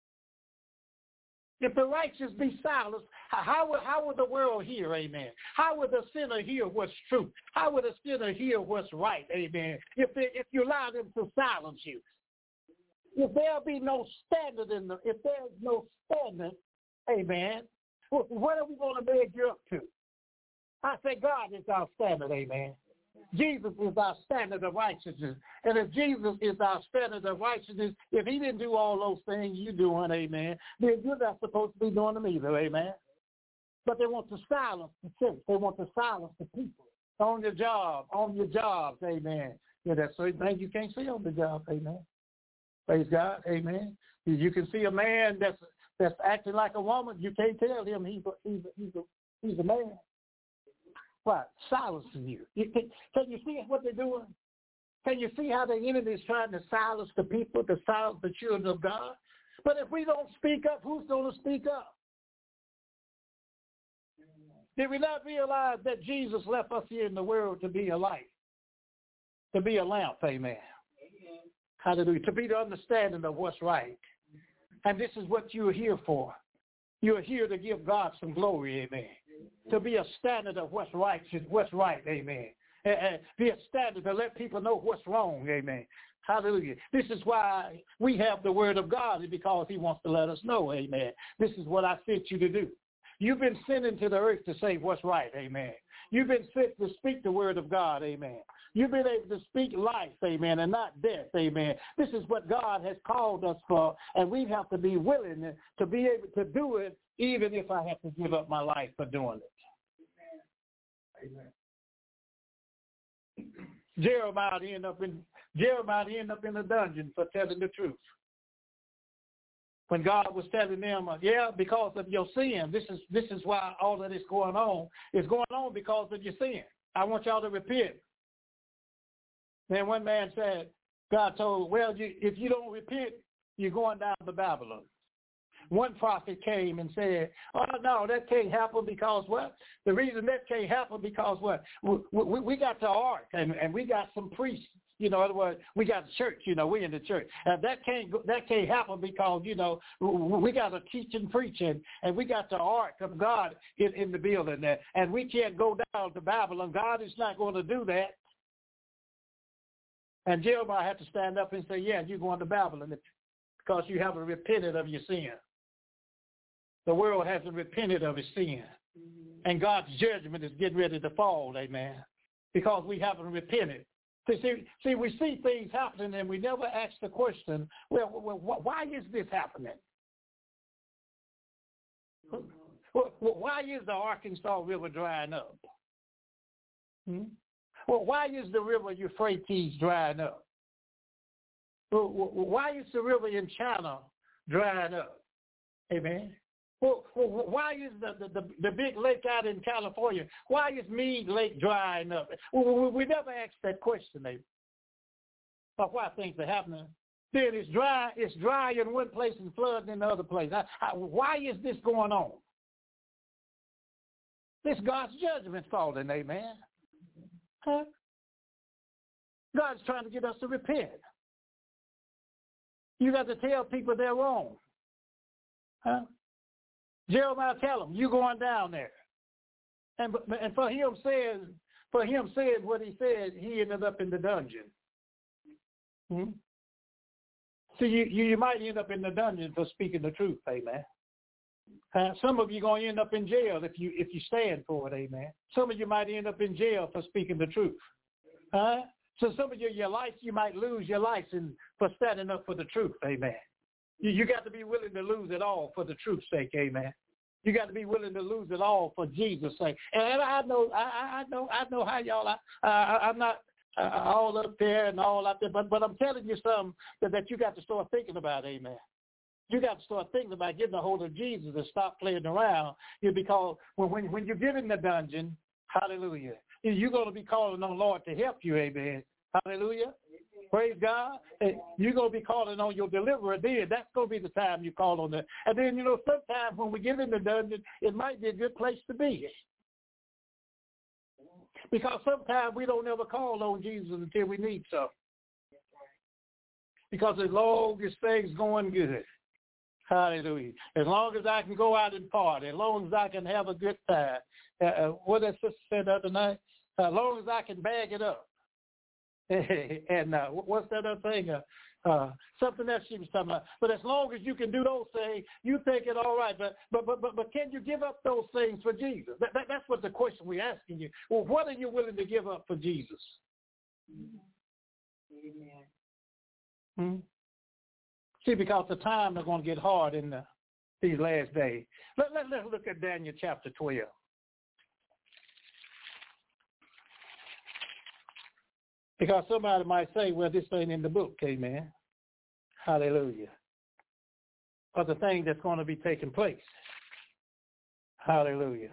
Speaker 2: If the righteous be silent, how will, how will the world hear, amen? How will the sinner hear what's true? How will the sinner hear what's right, amen, if they, if you allow them to silence you? If there be no standard in the, if there's no standard, amen, what are we going to measure up to? I say God is our standard, amen. Jesus is our standard of righteousness. And if Jesus is our standard of righteousness, if he didn't do all those things you doing, amen, then you're not supposed to be doing them either, amen. But they want to silence the church. They want to silence the people. On your job, on your jobs, amen. Yeah, that's certain things you can't see on the job, amen. Praise God, amen. You can see a man that's that's acting like a woman. You can't tell him he's a, he's a, he's a, he's a man. What? Silencing you. you can, can you see what they're doing? Can you see how the enemy is trying to silence the people, to silence the children of God? But if we don't speak up, who's going to speak up? Did we not realize that Jesus left us here in the world to be a light, to be a lamp, amen? Hallelujah. To be the understanding of what's right. And this is what you're here for. You're here to give God some glory, amen. To be a standard of what's right, what's right, amen. And be a standard to let people know what's wrong, amen. Hallelujah. This is why we have the word of God, because he wants to let us know, amen. This is what I sent you to do. You've been sent into the earth to say what's right, amen. You've been sent to speak the word of God, amen. You've been able to speak life, amen, and not death, amen. This is what God has called us for, and we have to be willing to be able to do it, even if I have to give up my life for doing it. Amen. Jeremiah ended up in Jeremiah ended up in the dungeon for telling the truth. When God was telling them, uh, yeah, because of your sin, this is this is why all of this going on is going on because of your sin. I want y'all to repent. Then one man said, God told, well, you, if you don't repent, you're going down to Babylon. One prophet came and said, oh, no, that can't happen because what? The reason that can't happen because what? We, we, we got the ark and, and we got some priests. You know, in other words, we got the church, you know, we in the church. And that can't that can't happen because, you know, we got to teach and preach and, and we got the ark of God in, in the building there. And we can't go down to Babylon. God is not going to do that. And Jeremiah had to stand up and say, yeah, you're going to Babylon because you haven't repented of your sin. The world hasn't repented of its sin. Mm-hmm. And God's judgment is getting ready to fall, amen, because we haven't repented. See, see, see, we see things happening and we never ask the question, well, well why is this happening? Well, why is the Arkansas River drying up? Hmm? Well, why is the river Euphrates drying up? Well, why is the river in China drying up? Amen. Well, well why is the, the, the, the big lake out in California, why is Mead Lake drying up? Well, we never asked that question, maybe, of why things are happening. Then it's dry, it's dry in one place and flooding in the other place. I, I, why is this going on? This God's judgment falling, amen. Huh? God's trying to get us to repent. You got to tell people they're wrong. Huh? Jeremiah tell them, you going down there. And and for him saying, for him saying what he said, he ended up in the dungeon. Hmm? So you, you, you might end up in the dungeon for speaking the truth, amen. Uh, some of you going to end up in jail if you if you stand for it, amen. Some of you might end up in jail for speaking the truth. Uh, so some of you, your life, you might lose your license for standing up for the truth, amen. You, you got to be willing to lose it all for the truth's sake, amen. You got to be willing to lose it all for Jesus' sake. And I know, I, I know, I know how y'all. I, I, I'm not uh, all up there and all out there, but but I'm telling you something that, that you got to start thinking about, amen. You got to start thinking about getting a hold of Jesus and stop playing around. You because when when when you get in the dungeon, hallelujah, you're going to be calling on the Lord to help you, amen. Hallelujah. Praise God. And you're going to be calling on your deliverer then. That's going to be the time you call on that. And then, you know, sometimes when we get in the dungeon, it might be a good place to be. Because sometimes we don't ever call on Jesus until we need something. Because as long as things going good, hallelujah, as long as I can go out and party, as long as I can have a good time, uh, what that sister said the other night, as long as I can bag it up. and uh, what's that other thing? Uh, uh, something else she was talking about. But as long as you can do those things, you think it all right. But but but but, but can you give up those things for Jesus? That, that, that's what the question we're asking you. Well, what are you willing to give up for Jesus?
Speaker 5: Amen.
Speaker 2: Hmm? See, because the time is going to get hard in the, these last days. Let, let, let's look at Daniel chapter twelve. Because somebody might say, well, this ain't in the book, amen. Hallelujah. But the thing that's going to be taking place. Hallelujah.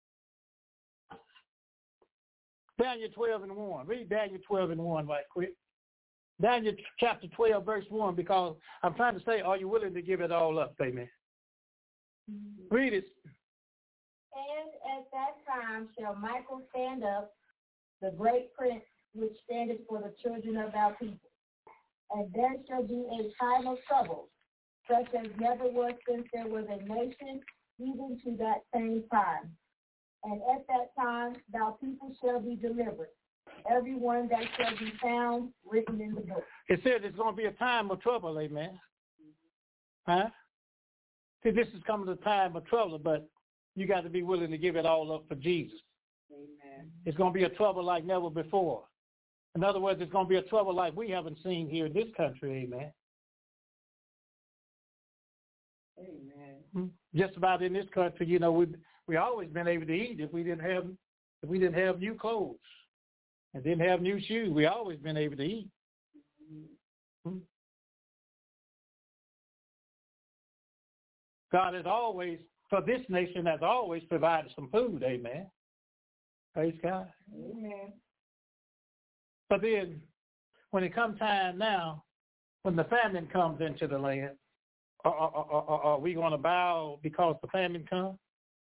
Speaker 2: Daniel twelve and one. Read Daniel twelve and one right quick. Daniel chapter twelve, verse one, because I'm trying to say, are you willing to give it all up, amen? Mm-hmm. Read it.
Speaker 5: And at that time shall Michael stand up, the great prince, which standeth for the children of our people. And there shall be a time of trouble, such as never was since there was a nation, even to that same time. And at that time thou people shall be delivered, every one that shall be found written in the book.
Speaker 2: It said it's going to be a time of trouble, amen. Huh? See, this is coming to a time of trouble, but you got to be willing to give it all up for Jesus.
Speaker 5: Amen.
Speaker 2: It's going to be a trouble like never before. In other words, it's going to be a trouble like we haven't seen here in this country, amen.
Speaker 5: Amen.
Speaker 2: Just about in this country, you know, we we always been able to eat if we didn't have if we didn't have new clothes and didn't have new shoes. We always been able to eat. Mm-hmm. God has always, for this nation, has always provided some food, amen. Praise God.
Speaker 5: Amen.
Speaker 2: But then, when it comes time now, when the famine comes into the land, are, are, are, are we going to bow because the famine comes?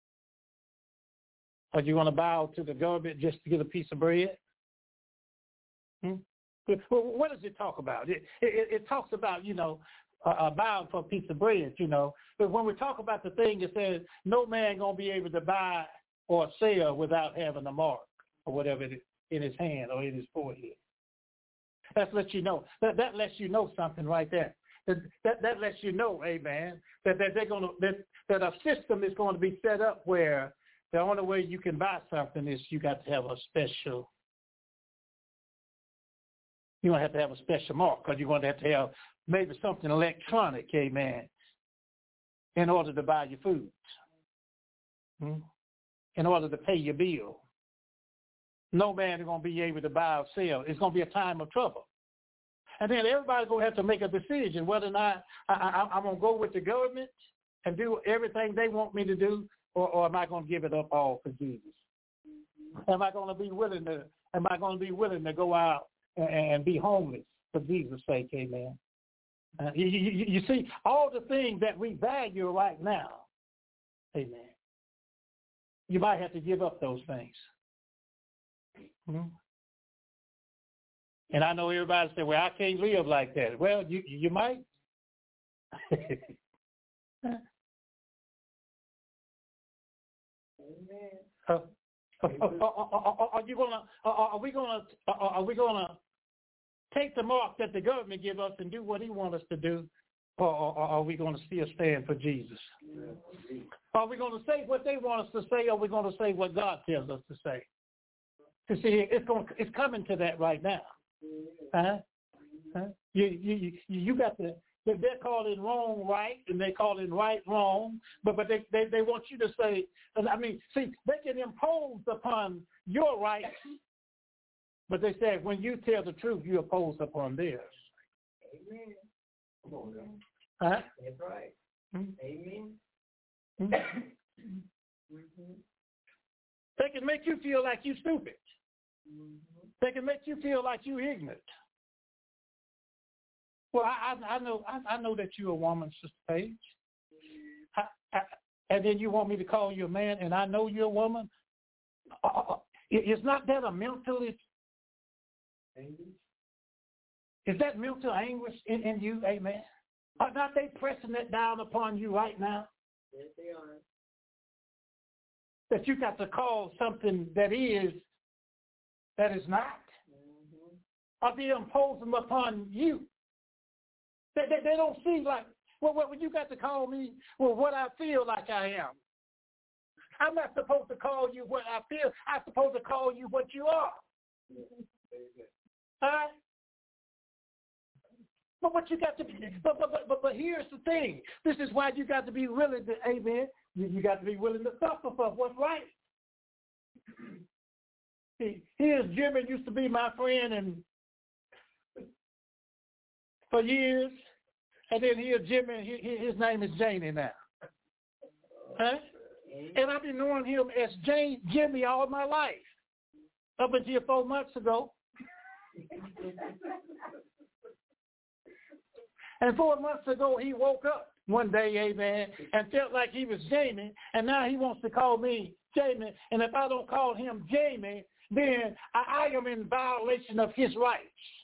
Speaker 2: Are you going to bow to the government just to get a piece of bread? Hmm? Well, what does it talk about? It, it, it talks about, you know, uh, bowing for a piece of bread, you know. But when we talk about the thing, it says no man going to be able to buy or sell without having a mark or whatever it is in his hand or in his forehead. That lets you know. That, that lets you know something right there. That, that, that lets you know, amen, that, that they're going to that, that a system is going to be set up where the only way you can buy something is you got to have a special. You're going to have to have a special mark because you're going to have to have maybe something electronic, amen, in order to buy your food, hmm? in order to pay your bill. No man is going to be able to buy or sell. It's going to be a time of trouble. And then everybody's going to have to make a decision whether or not I, I, I'm going to go with the government and do everything they want me to do, or, or am I going to give it up all for Jesus? Am I going to be willing to, am I going to be willing to go out and, and be homeless for Jesus' sake, amen? Uh, you, you, you see, all the things that we value right now, amen, you might have to give up those things. Hmm? And I know everybody say, well, I can't live like that. Well, you you might.
Speaker 5: Amen.
Speaker 2: uh, are, are, are you gonna? Are we gonna? Are we gonna take the mark that the government give us and do what He wants us to do, or, or are we gonna still stand for Jesus? Yeah. Are we gonna say what they want us to say, or are we gonna say what God tells us to say? To see, it's going, it's coming to that right now. Huh? Huh? You, you, you, you got to, they're calling wrong right, and they calling right wrong, but but they, they, they want you to say, I mean, see, they can impose upon your rights, but they say when you tell the truth, you impose upon theirs.
Speaker 3: Amen. Come on now.
Speaker 2: Huh?
Speaker 3: That's right. Mm-hmm. Amen.
Speaker 2: Mm-hmm.
Speaker 3: Mm-hmm.
Speaker 2: They can make you feel like you stupid.
Speaker 3: Mm-hmm.
Speaker 2: They can make you feel like you ignorant. Well, I, I, I know I, I know that you're a woman, Sister Paige. I, I, and then you want me to call you a man, and I know you're a woman. Uh, is not that a mental anguish? Is that mental anguish in, in you, amen? Are not they pressing that down upon you right now?
Speaker 3: Yes, they are.
Speaker 2: That you got to call something that is, that is not?
Speaker 3: Mm-hmm.
Speaker 2: Are they imposing upon you? They, they, they don't see like, well, well, you got to call me, well, what I feel like I am. I'm not supposed to call you what I feel. I'm supposed to call you what you are. All right? But what you got to be, but, but, but, but, but here's the thing. This is why you got to be willing to, amen, you, you got to be willing to suffer for what's right. See, here's Jimmy, used to be my friend and for years, and then here's Jimmy, he, his name is Janie now. Huh? And I've been knowing him as Jane, Jimmy all my life, up until four months ago. And four months ago, he woke up one day, amen, and felt like he was Jamie, and now he wants to call me Jamie, and if I don't call him Jamie, then I, I am in violation of his rights.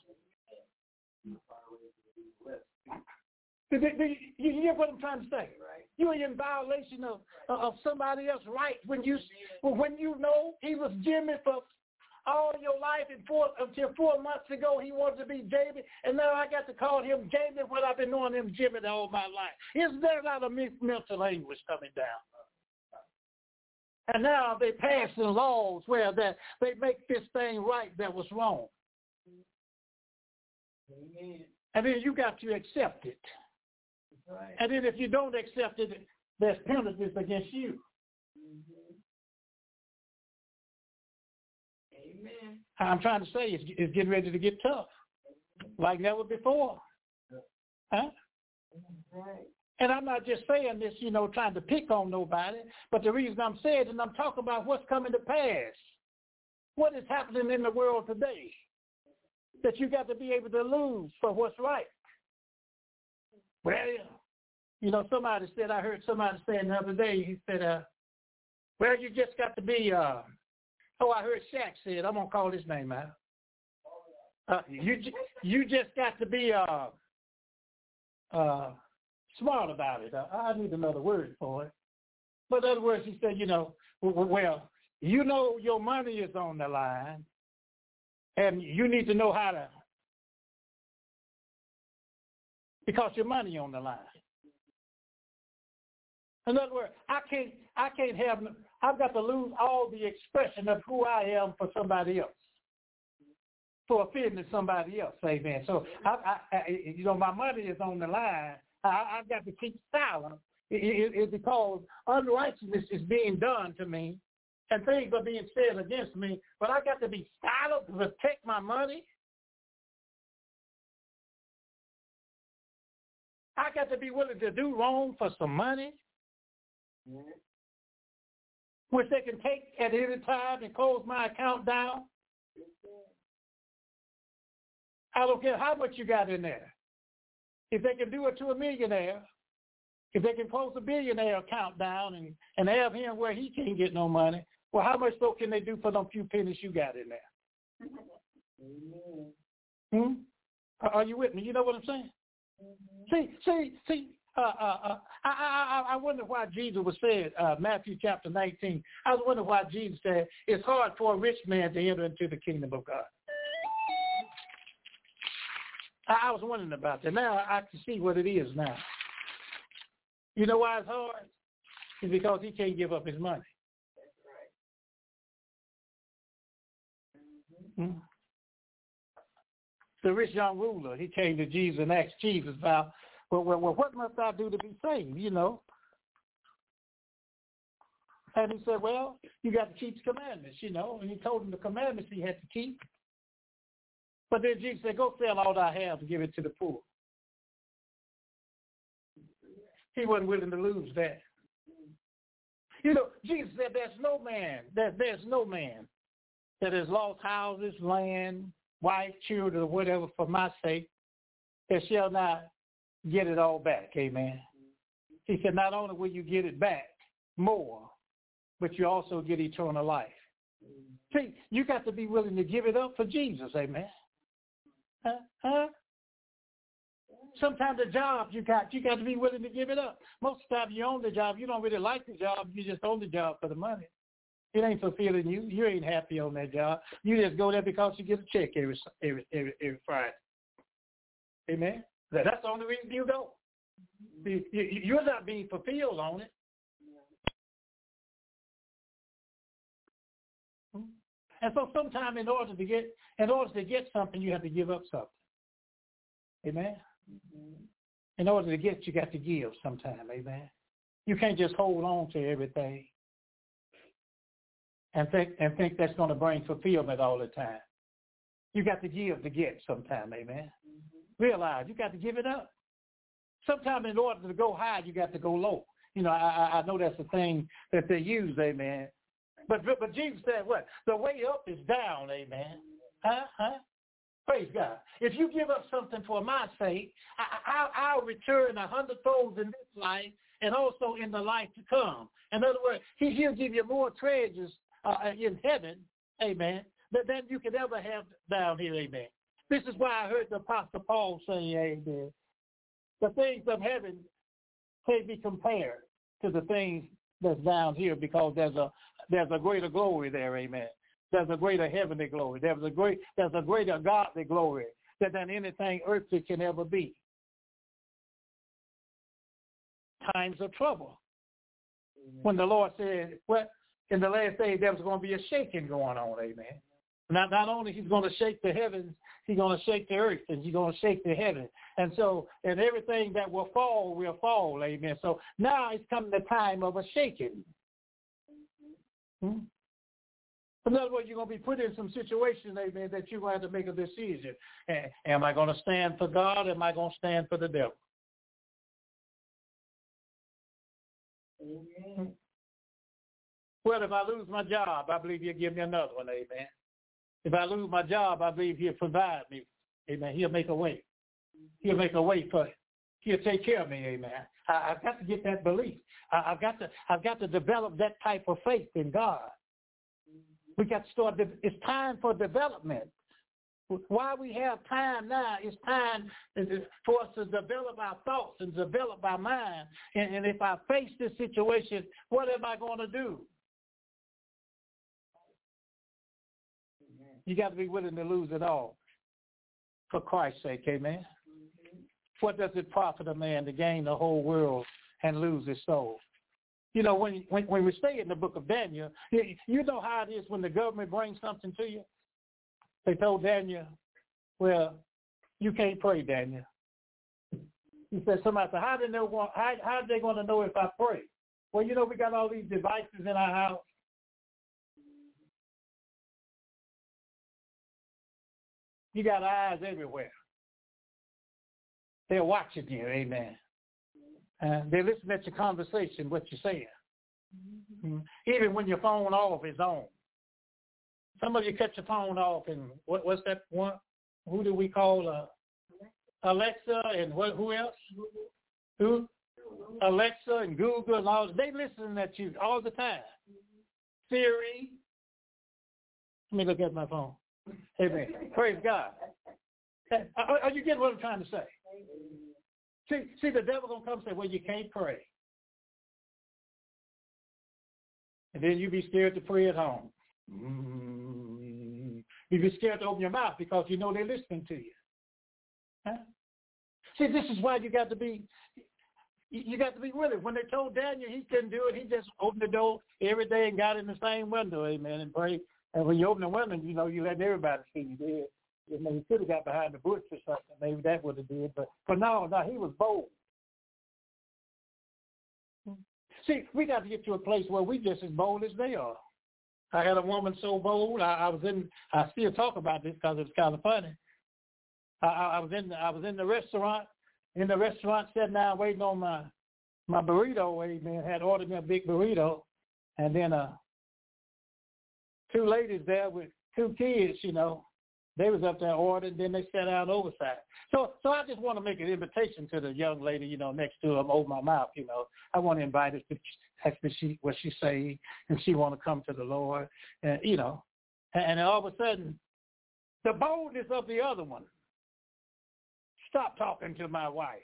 Speaker 2: Do, do, do, you hear what I'm trying to say? You're in violation of of somebody else's rights when you when you know he was Jimmy for all your life, and four, until four months ago he wanted to be Jamie, and now I got to call him Jamie when I've been knowing him Jimmy all my life. Is there not a mental anguish coming down? And now they passing laws where that they make this thing right that was wrong.
Speaker 3: Amen.
Speaker 2: And then you got to accept it.
Speaker 3: Right.
Speaker 2: And then if you don't accept it, there's penalties against you.
Speaker 3: Mm-hmm. Amen.
Speaker 2: I'm trying to say it's, it's getting ready to get tough, like never before. Huh?
Speaker 3: Right.
Speaker 2: And I'm not just saying this, you know, trying to pick on nobody, but the reason I'm saying it, and I'm talking about what's coming to pass. What is happening in the world today that you got to be able to lose for what's right? Well, you know, somebody said, I heard somebody saying the other day, he said, uh, well, you just got to be, uh, oh, I heard Shaq said, I'm going to call his name out. Uh, you, you just got to be uh, uh, smart about it. Uh, I need another word for it. But in other words, he said, you know, well, you know your money is on the line, and you need to know how to, because your money on the line. In other words, I can't, I can't have, I've got to lose all the expression of who I am for somebody else, for offending somebody else. Amen. So, I, I, I, you know, my money is on the line. I, I've got to keep silent. It, it, it's because unrighteousness is being done to me, and things are being said against me. But I got to be silent to protect my money. I got to be willing to do wrong for some money, mm-hmm. which they can take at any time and close my account down. I don't care how much you got in there. If they can do it to a millionaire, if they can close a billionaire account down and, and have him where he can't get no money, well, how much so can they do for them few pennies you got in there? Mm-hmm. Hmm? Are you with me? You know what I'm saying? Mm-hmm. See, see, see, uh, uh, uh, I, I, I wonder why Jesus was said, uh, Matthew chapter nineteen, I was wondering why Jesus said, it's hard for a rich man to enter into the kingdom of God. I, I was wondering about that. Now I can see what it is now. You know why it's hard? It's because he can't give up his money. Mm-hmm. The rich young ruler, he came to Jesus and asked Jesus about, well, well, well, what must I do to be saved, you know? And he said, well, you got to keep the commandments, you know. And he told him the commandments he had to keep. But then Jesus said, go sell all I have and give it to the poor. He wasn't willing to lose that. You know, Jesus said there's no man, that there's no man that has lost houses, land, wife, children, or whatever for my sake, that shall not get it all back. Amen. He said, not only will you get it back more, but you also get eternal life. See, you got to be willing to give it up for Jesus. Amen. Huh? Huh? Sometimes the job you got, you got to be willing to give it up. Most of the time you own the job, you don't really like the job, you just own the job for the money. It ain't fulfilling you. You ain't happy on that job. You just go there because you get a check every every every, every Friday. Amen? That's the only reason you go. You're not being fulfilled on it. And so sometimes in order to get in order to get something, you have to give up something. Amen? Mm-hmm. In order to get, you got to give sometime. Amen? You can't just hold on to everything and think and think that's going to bring fulfillment all the time. You got to give to get sometime. Amen? Mm-hmm. Realize you got to give it up. Sometimes in order to go high, you got to go low. You know, I, I know that's the thing that they use. Amen? But but Jesus said what? The way up is down, amen. Huh? Huh? Praise God. If you give up something for my sake, I, I, I'll return a hundredfold in this life and also in the life to come. In other words, he, he'll give you more treasures uh, in heaven, amen, than, than you could ever have down here, amen. This is why I heard the Apostle Paul say, amen, the things of heaven can't be compared to the things that's down here because there's a there's a greater glory there, amen. There's a greater heavenly glory. There's a great there's a greater godly glory than, than anything earthly can ever be. Times of trouble. Amen. When the Lord said, well, in the last days there was going to be a shaking going on, amen. Not not only he's going to shake the heavens, he's going to shake the earth, and he's going to shake the heaven. And so, and everything that will fall will fall, amen. So now it's coming the time of a shaking. Hmm? In other words, you're going to be put in some situation, amen, that you're going to have to make a decision. Am I going to stand for God? Am I going to stand for the devil? Amen. Well, if I lose my job, I believe he'll give me another one, amen. If I lose my job, I believe he'll provide me, amen. He'll make a way. He'll make a way for it. He'll take care of me, amen. I, I've got to get that belief. I, I've got to I've got to develop that type of faith in God. We got to start. It's time for development. While we have time now, it's time for us to develop our thoughts and develop our mind. And, and if I face this situation, what am I going to do? You got to be willing to lose it all for Christ's sake, amen. Mm-hmm. What does it profit a man to gain the whole world and lose his soul? You know, when when, when we stay in the book of Daniel, you, you know how it is when the government brings something to you. They told Daniel, well, you can't pray, Daniel. He said, somebody said, how, did they want, how, how are they going to know if I pray? Well, you know, we got all these devices in our house. You got eyes everywhere. They're watching you, amen. Uh, they're listening at your conversation, what you're saying. Mm-hmm. Even when your phone off is on. Some of you cut your phone off, and what, what's that one? Who do we call uh, Alexa, and what? Who else? Who? Alexa and Google and all. They listening at you all the time. Siri. Let me look at my phone. Amen. Praise God. Are, are you getting what I'm trying to say? See, see, the devil gonna come and say, well, you can't pray. And then you be scared to pray at home. Mm-hmm. You be scared to open your mouth because you know they're listening to you. Huh? See, this is why you got to be, you got to be willing. When they told Daniel he couldn't do it, he just opened the door every day and got in the same window, amen, and prayed. And when you open the window, you know, you let everybody see you did. You know, he could have got behind the bush or something. Maybe that would have did. But, but no, no, he was bold. See, we got to get to a place where we just as bold as they are. I had a woman so bold. I, I was in. I still talk about this because it's kind of funny. I, I was in. I was in the restaurant. In the restaurant, sitting down waiting on my my burrito. Amen. Had ordered me a big burrito, and then uh, two ladies there with two kids. You know, they was up there ordering. Then they sat down overside. So, so I just want to make an invitation to the young lady. You know, next to them, over my mouth. You know, I want to invite her to. Actually, she what she say, and she want to come to the Lord, and you know, and, and all of a sudden, the boldness of the other one. Stop talking to my wife.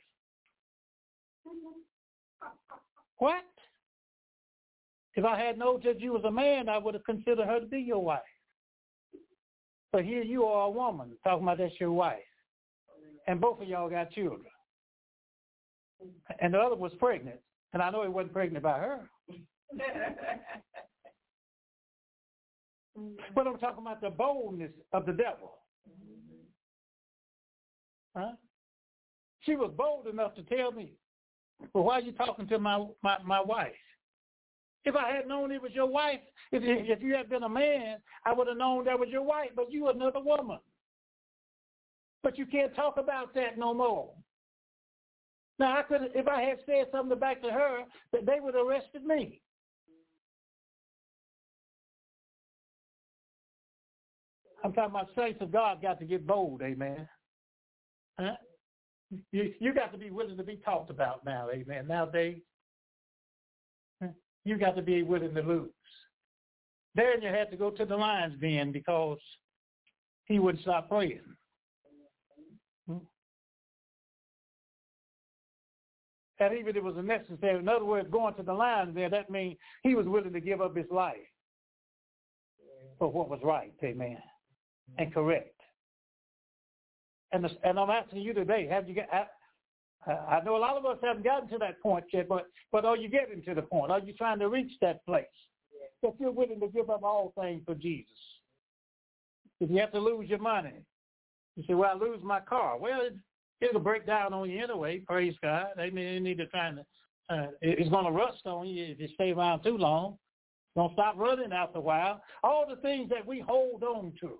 Speaker 2: What? If I had known that you was a man, I would have considered her to be your wife. But here you are, a woman talking about that's your wife, and both of y'all got children, and the other was pregnant. And I know he wasn't pregnant by her. But I'm talking about the boldness of the devil. Huh? She was bold enough to tell me, well, why are you talking to my, my, my wife? If I had known it was your wife, if, if you had been a man, I would have known that was your wife, but you another woman. But you can't talk about that no more. Now, I could, if I had said something back to her, that they would have arrested me. I'm talking about saints of God got to get bold, amen. Huh? You, you got to be willing to be talked about now, amen. Nowadays, you got to be willing to lose. Daniel had to go to the lion's den because he wouldn't stop praying. Hmm? And even if it was necessary, in other words, going to the lion's den, that means he was willing to give up his life for what was right, amen, and correct. And, the, and I'm asking you today, have you got, I, I know a lot of us haven't gotten to that point yet, but, but are you getting to the point? Are you trying to reach that place that you're willing to give up all things for Jesus? If you have to lose your money, you say, well, I lose my car. Well, it, it'll break down on you anyway, praise God. Amen. You need to try to, uh, it's going to rust on you if you stay around too long. It's going to stop running after a while. All the things that we hold on to.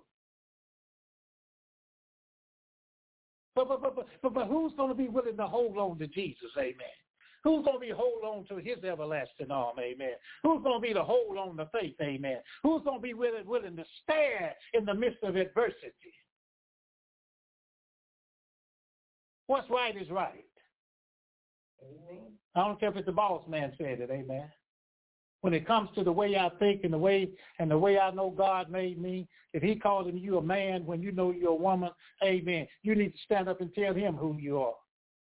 Speaker 2: But, but, but, but, but who's going to be willing to hold on to Jesus, amen? Who's going to be hold on to his everlasting arm, amen? Who's going to be to hold on to faith, amen? Who's going to be willing, willing to stand in the midst of adversity? What's right is right. Amen. I don't care if it's the boss man said it, amen. When it comes to the way I think and the way and the way I know God made me, if he calling you a man when you know you're a woman, amen, you need to stand up and tell him who you are.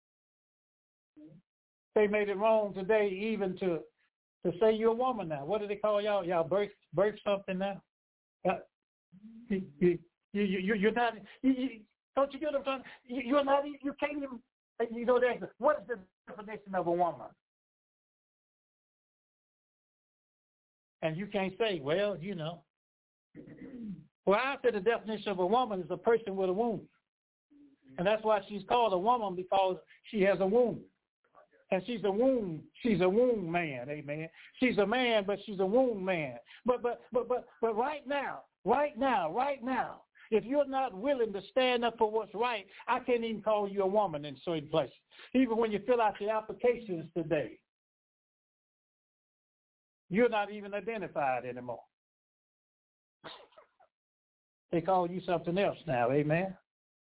Speaker 2: They made it wrong today even to to say you're a woman now. What do they call y'all? Y'all birth birth something now? Uh, you, you, you, you, you're not, you, you, don't you get what I'm talking? You, you're not, you can't even, you know, there's, what is the definition of a woman? And you can't say, well, you know. Well, I said the definition of a woman is a person with a womb. And that's why she's called a woman, because she has a womb. And she's a womb, she's a womb man, amen. She's a man, but she's a womb man. But but but but but right now, right now, right now, if you're not willing to stand up for what's right, I can't even call you a woman in certain places. Even when you fill out the applications today, you're not even identified anymore. They call you something else now, amen.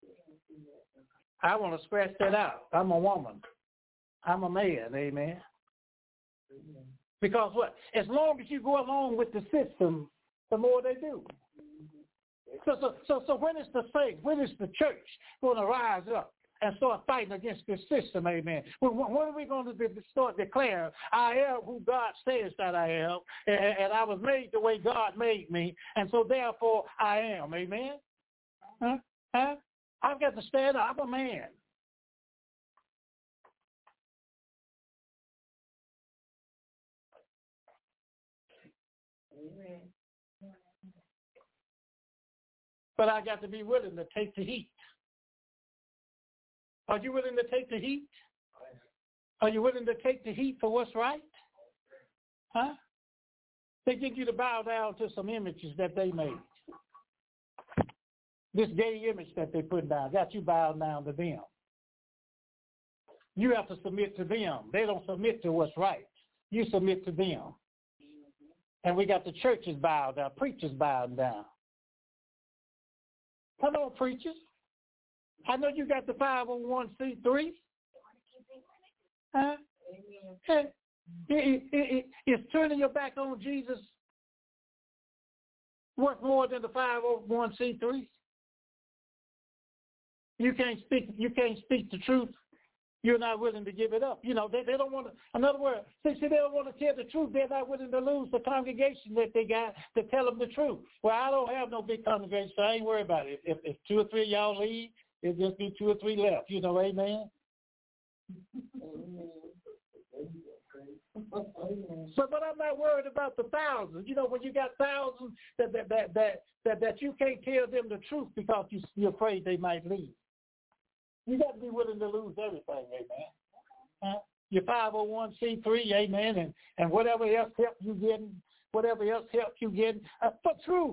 Speaker 2: I want to scratch that out. I'm a woman. I'm a man, amen. Because what? As long as you go along with the system, the more they do. So, so, so, so when is the saints, when is the church going to rise up and start fighting against this system, amen? When, when are we going to be, start declaring, I am who God says that I am, and, and I was made the way God made me, and so therefore I am, amen? Huh? Huh? I've got to stand up. I'm a man. Amen. But I got to be willing to take the heat. Are you willing to take the heat? Are you willing to take the heat for what's right? Huh? They get you to bow down to some images that they made. This gay image that they put down, got you bowed down to them. You have to submit to them. They don't submit to what's right. You submit to them. And we got the churches bowed down, preachers bowed down. Come on, preachers. I know you got the five oh one c three. Huh? It, it, it, it's turning your back on Jesus worth more than the five oh one c three. You can't speak. You can't speak the truth. You're not willing to give it up. You know, they, they don't want to, in other words, they say they don't want to tell the truth. They're not willing to lose the congregation that they got to tell them the truth. Well, I don't have no big congregation, so I ain't worried about it. If, if two or three of y'all leave, it'll just be two or three left. You know, amen? So, but I'm not worried about the thousands. You know, when you got thousands that that that that that, that you can't tell them the truth because you, you're afraid they might leave. You got to be willing to lose everything, amen. Huh? Your five oh one c three, amen, and, and whatever else help you getting, whatever else help you getting, uh, for truth.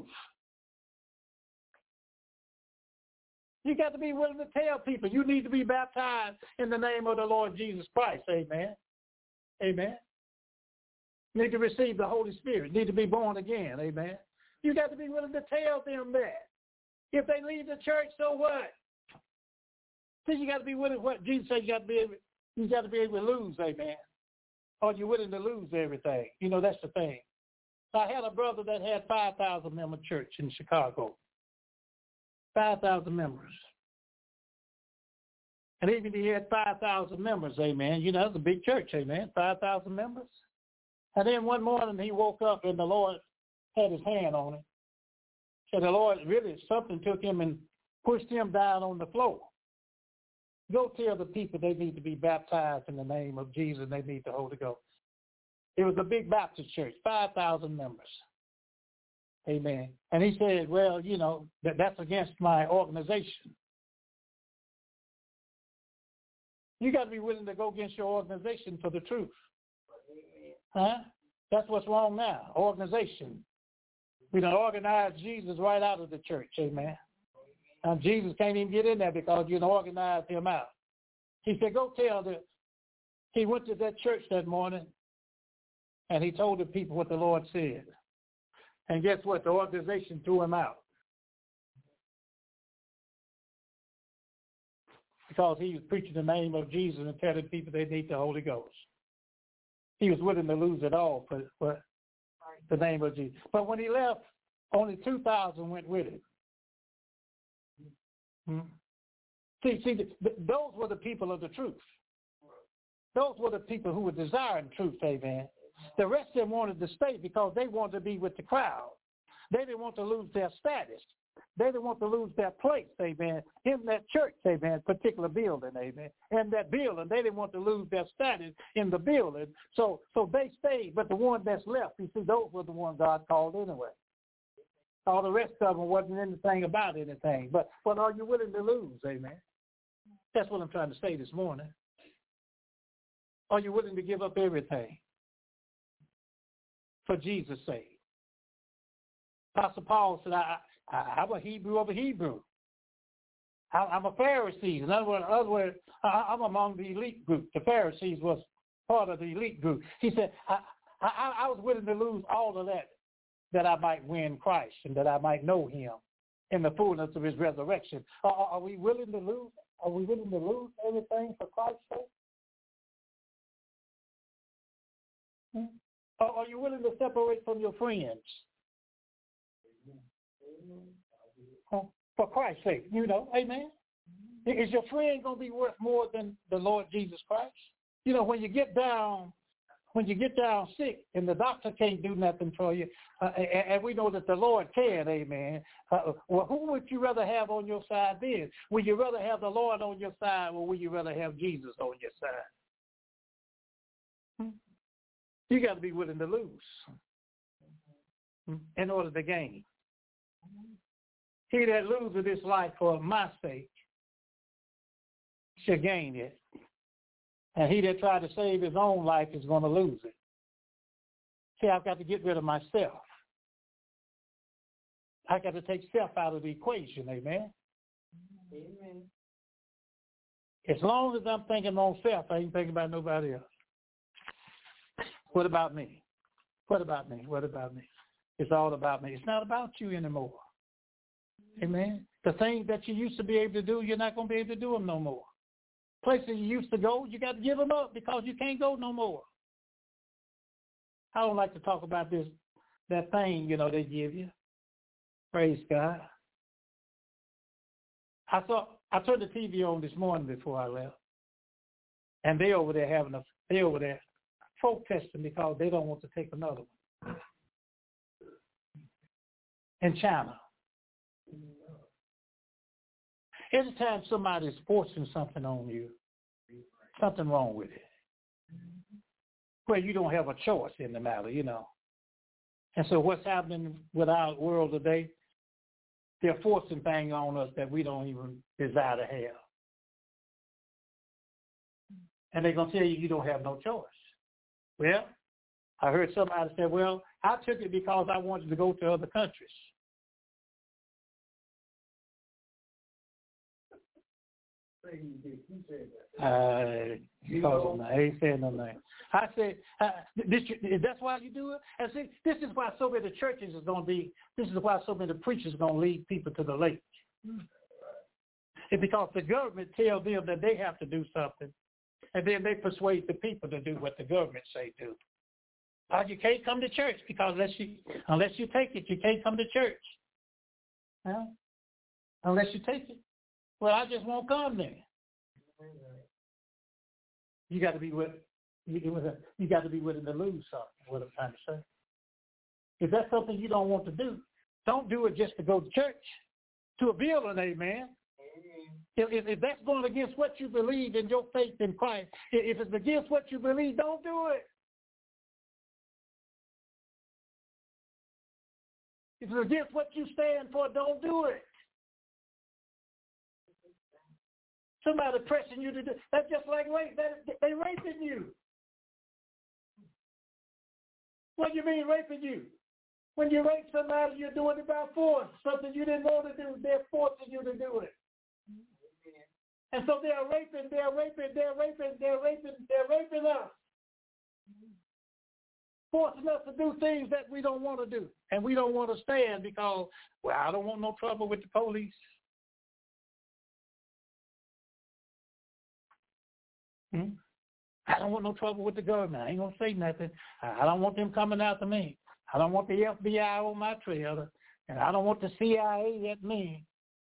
Speaker 2: You got to be willing to tell people you need to be baptized in the name of the Lord Jesus Christ, amen. Amen. Need to receive the Holy Spirit. Need to be born again, amen. You got to be willing to tell them that. If they leave the church, so what? See, you got to be willing. What Jesus said, you got to be able. You got to be able to lose, amen. Or you're willing to lose everything. You know, that's the thing. I had a brother that had five thousand member church in Chicago. Five thousand members, and even he had five thousand members, amen. You know, that's a big church, amen. Five thousand members. And then one morning he woke up and the Lord had his hand on him. So the Lord really something took him and pushed him down on the floor. Go tell the people they need to be baptized in the name of Jesus. They need the Holy Ghost. It was a big Baptist church, five thousand members. Amen. And he said, well, you know, that, that's against my organization. You got to be willing to go against your organization for the truth. Huh? That's what's wrong now, organization. We done organized Jesus right out of the church, amen. And Jesus can't even get in there because you done organized him out. He said, go tell the, he went to that church that morning and he told the people what the Lord said. And guess what? The organization threw him out. Because he was preaching the name of Jesus and telling people they need the Holy Ghost. He was willing to lose it all for, for the name of Jesus. But when he left, only two thousand went with him. Hmm? See, see, the, the, those were the people of the truth. Those were the people who were desiring truth, amen. The rest of them wanted to stay because they wanted to be with the crowd. They didn't want to lose their status. They didn't want to lose their place, amen, in that church, amen, particular building, amen. In that building, they didn't want to lose their status in the building. So so they stayed, but the one that's left, you see, those were the ones God called anyway. All the rest of them wasn't anything about anything. But, but are you willing to lose, amen? That's what I'm trying to say this morning. Are you willing to give up everything for Jesus' sake? Apostle Paul said, I, I, I'm a Hebrew of a Hebrew. I, I'm a Pharisee. In other words, other words I, I'm among the elite group. The Pharisees was part of the elite group. He said, I, I, I was willing to lose all of that, that I might win Christ and that I might know him in the fullness of his resurrection. Are, are we willing to lose? Are we willing to lose everything for Christ's sake? Hmm? Or are you willing to separate from your friends? Oh, for Christ's sake, you know, amen? Is your friend going to be worth more than the Lord Jesus Christ? You know, when you get down, when you get down sick and the doctor can't do nothing for you, uh, and, and we know that the Lord can, amen, uh, well, who would you rather have on your side then? Would you rather have the Lord on your side or would you rather have Jesus on your side? Hmm? You got to be willing to lose hmm? in order to gain. He that loses his life for my sake shall gain it. And he that tries to save his own life is going to lose it. See, I've got to get rid of myself. I got to take self out of the equation, amen?
Speaker 3: Amen.
Speaker 2: As long as I'm thinking on self, I ain't thinking about nobody else. What about me? What about me? What about me? It's all about me. It's not about you anymore. Amen? The things that you used to be able to do, you're not going to be able to do them no more. Places you used to go, you got to give them up because you can't go no more. I don't like to talk about this, that thing, you know, they give you. Praise God. I saw, I turned the T V on this morning before I left, and they over there having a, they over there protesting because they don't want to take another one. In China. Anytime somebody's forcing something on you, something wrong with it. Well, you don't have a choice in the matter, you know. And so what's happening with our world today, they're forcing things on us that we don't even desire to have. And they're going to tell you you don't have no choice. Well, I heard somebody say, well, I took it because I wanted to go to other countries. Uh, because I ain't saying nothing. I said, uh, this, that's why you do it. And see, this is why so many churches is going to be, this is why so many preachers are going to lead people to the lake. It's because the government tells them that they have to do something, and then they persuade the people to do what the government say do. Uh, you can't come to church because unless you, unless you take it, you can't come to church. Huh? Unless you take it. Well, I just won't come there. You got to be with, you, you got to be willing to lose something. What I'm trying to say. If that's something you don't want to do, don't do it just to go to church, to a building, amen. If, if, if that's going against what you believe in your faith in Christ, if it's against what you believe, don't do it. If it's against what you stand for, don't do it. Somebody pressing you to do that's just like rape. That, they raping you. What do you mean raping you? When you rape somebody, you're doing it by force. Something you didn't want to do, they're forcing you to do it. And so they're raping, they're raping, they're raping, they're raping, they're raping us. Forcing us to do things that we don't want to do. And we don't want to stand because, well, I don't want no trouble with the police. Hmm? I don't want no trouble with the government. I ain't going to say nothing. I don't want them coming after me. I don't want the F B I on my trail. And I don't want the C I A at me.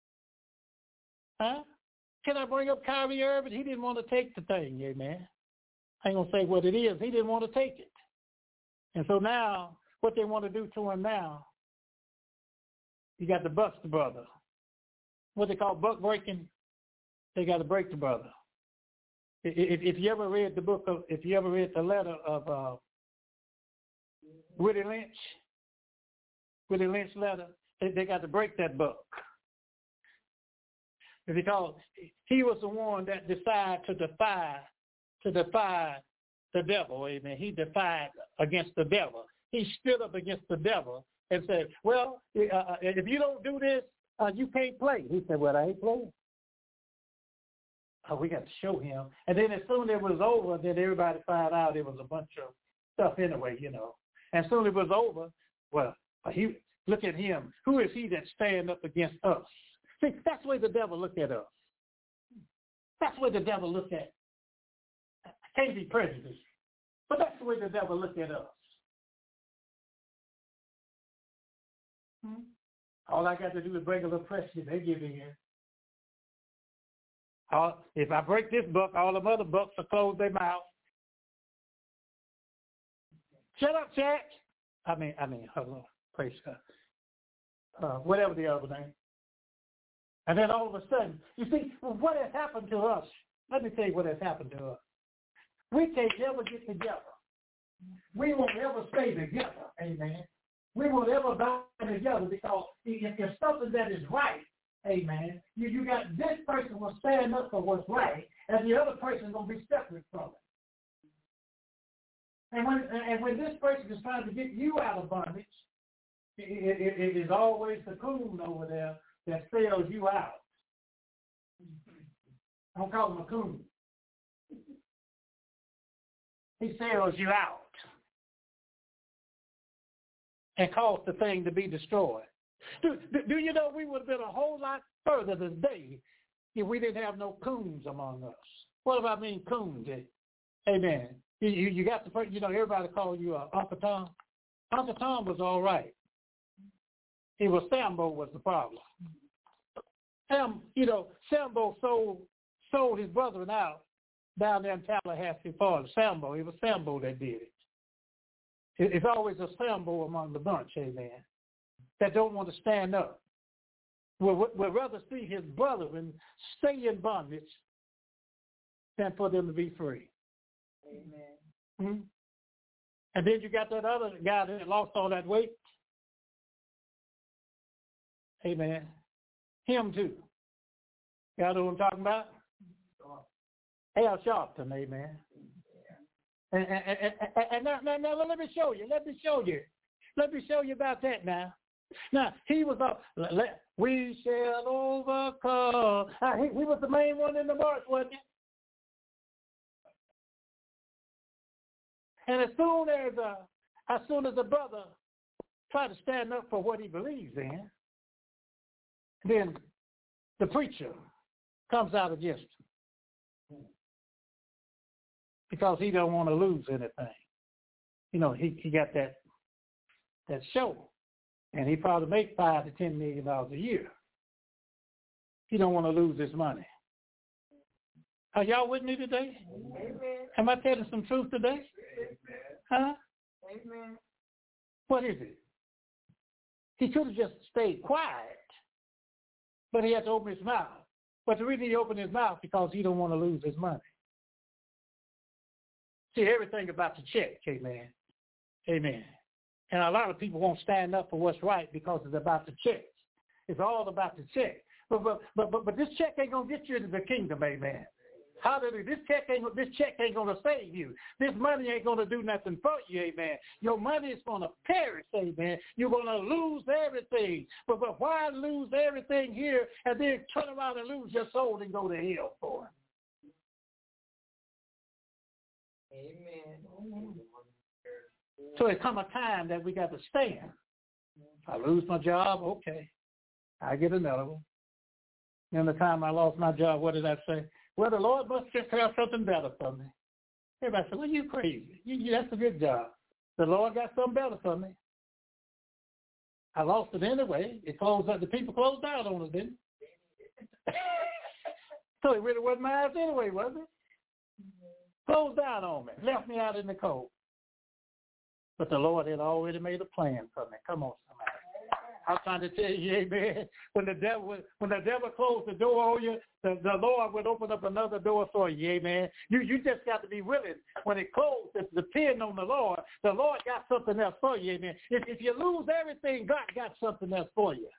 Speaker 2: Huh? Can I bring up Kyrie Irving? He didn't want to take the thing, amen. I ain't going to say what it is. He didn't want to take it. And so now, what they want to do to him now, you got to bust the brother. What they call buck breaking, they got to break the brother. If, if you ever read the book of, if you ever read the letter of uh, Willie Lynch, Willie Lynch letter, they, they got to break that book. Because he was the one that decided to defy, to defy the devil, amen. He defied against the devil. He stood up against the devil and said, well, uh, if you don't do this, uh, you can't play. He said, well, I ain't playing. Oh, we got to show him. And then as soon as it was over, then everybody found out it was a bunch of stuff anyway, you know. And as soon as it was over, well, he look at him. Who is he that stand up against us? See, that's the way the devil looked at us. That's the way the devil looked at. I can't be prejudiced, but that's the way the devil looked at us. Hmm? All I got to do is bring a little pressure. They give in. All, if I break this book, all the other books will close their mouth. Shut up, Jack. I mean, I mean, hello, praise God. Uh, whatever the other name. And then all of a sudden, you see, well, what has happened to us? Let me tell you what has happened to us. We can't ever get together. We won't ever stay together, amen. We won't ever bind together because if there's something that is right, amen, you, you got this person will stand up for what's right, and the other person is going to be separate from it. And when and when this person is trying to get you out of bondage, it, it, it is always the coon over there that sells you out. I don't call him a coon. He sells you out and caused the thing to be destroyed. Do, do, do you know we would have been a whole lot further today if we didn't have no coons among us? What do I mean coons? Amen. You, you, you got the first, you know, everybody call you uh, Uncle Tom. Uncle Tom was all right. It was Sambo was the problem. Sam, you know, Sambo sold sold his brethren out down there in Tallahassee, Florida. Sambo, it was Sambo that did it. it. It's always a Sambo among the bunch, amen, that don't want to stand up. We'll, we'll rather see his brethren stay in bondage than for them to be free.
Speaker 5: Amen.
Speaker 2: Mm-hmm. And then you got that other guy that lost all that weight. Amen. Him too. Y'all know what I'm talking about? Al Sharpton, amen. And, and, and, and, and now, now, now, let me show you. Let me show you. Let me show you about that now. Now, he was up. Let, we shall overcome. Uh, he, he was the main one in the march, wasn't he? And as soon as uh, as soon as a brother tried to stand up for what he believes in, then the preacher comes out against him because he don't want to lose anything. You know, he, he got that that show, and he probably make five to ten million dollars a year. He don't want to lose his money. Are y'all with me today?
Speaker 5: Amen.
Speaker 2: Am I telling some truth today? Huh?
Speaker 5: Amen.
Speaker 2: What is it? He could have just stayed quiet, but he had to open his mouth. But the reason he opened his mouth because he don't want to lose his money. See, everything about the check, amen. Amen. And a lot of people won't stand up for what's right because it's about the check. It's all about the check. But but but but, but this check ain't gonna get you into the kingdom, amen. Hallelujah. This check ain't this check ain't gonna save you. This money ain't gonna do nothing for you, amen. Your money is gonna perish, amen. You're gonna lose everything. But but why lose everything here and then turn around and lose your soul and go to hell for it?
Speaker 5: Amen.
Speaker 2: So it come a time that we got to stand. I lose my job, okay. I get another one. And the time I lost my job, what did I say? Well, the Lord must just have something better for me. Everybody said, well, you crazy. You, you, that's a good job. The Lord got something better for me. I lost it anyway. It closed up. The people closed down on it, didn't it? So it really wasn't mine anyway, was it? Closed down on me. Left me out in the cold. But the Lord had already made a plan for me. Come on, somebody. I'm trying to tell you, amen. When the devil when the devil closed the door on you, the, the Lord would open up another door for you, amen. You you just got to be willing. When it closed, to depend on the Lord. The Lord got something else for you, amen. If if you lose everything, God got something else for you.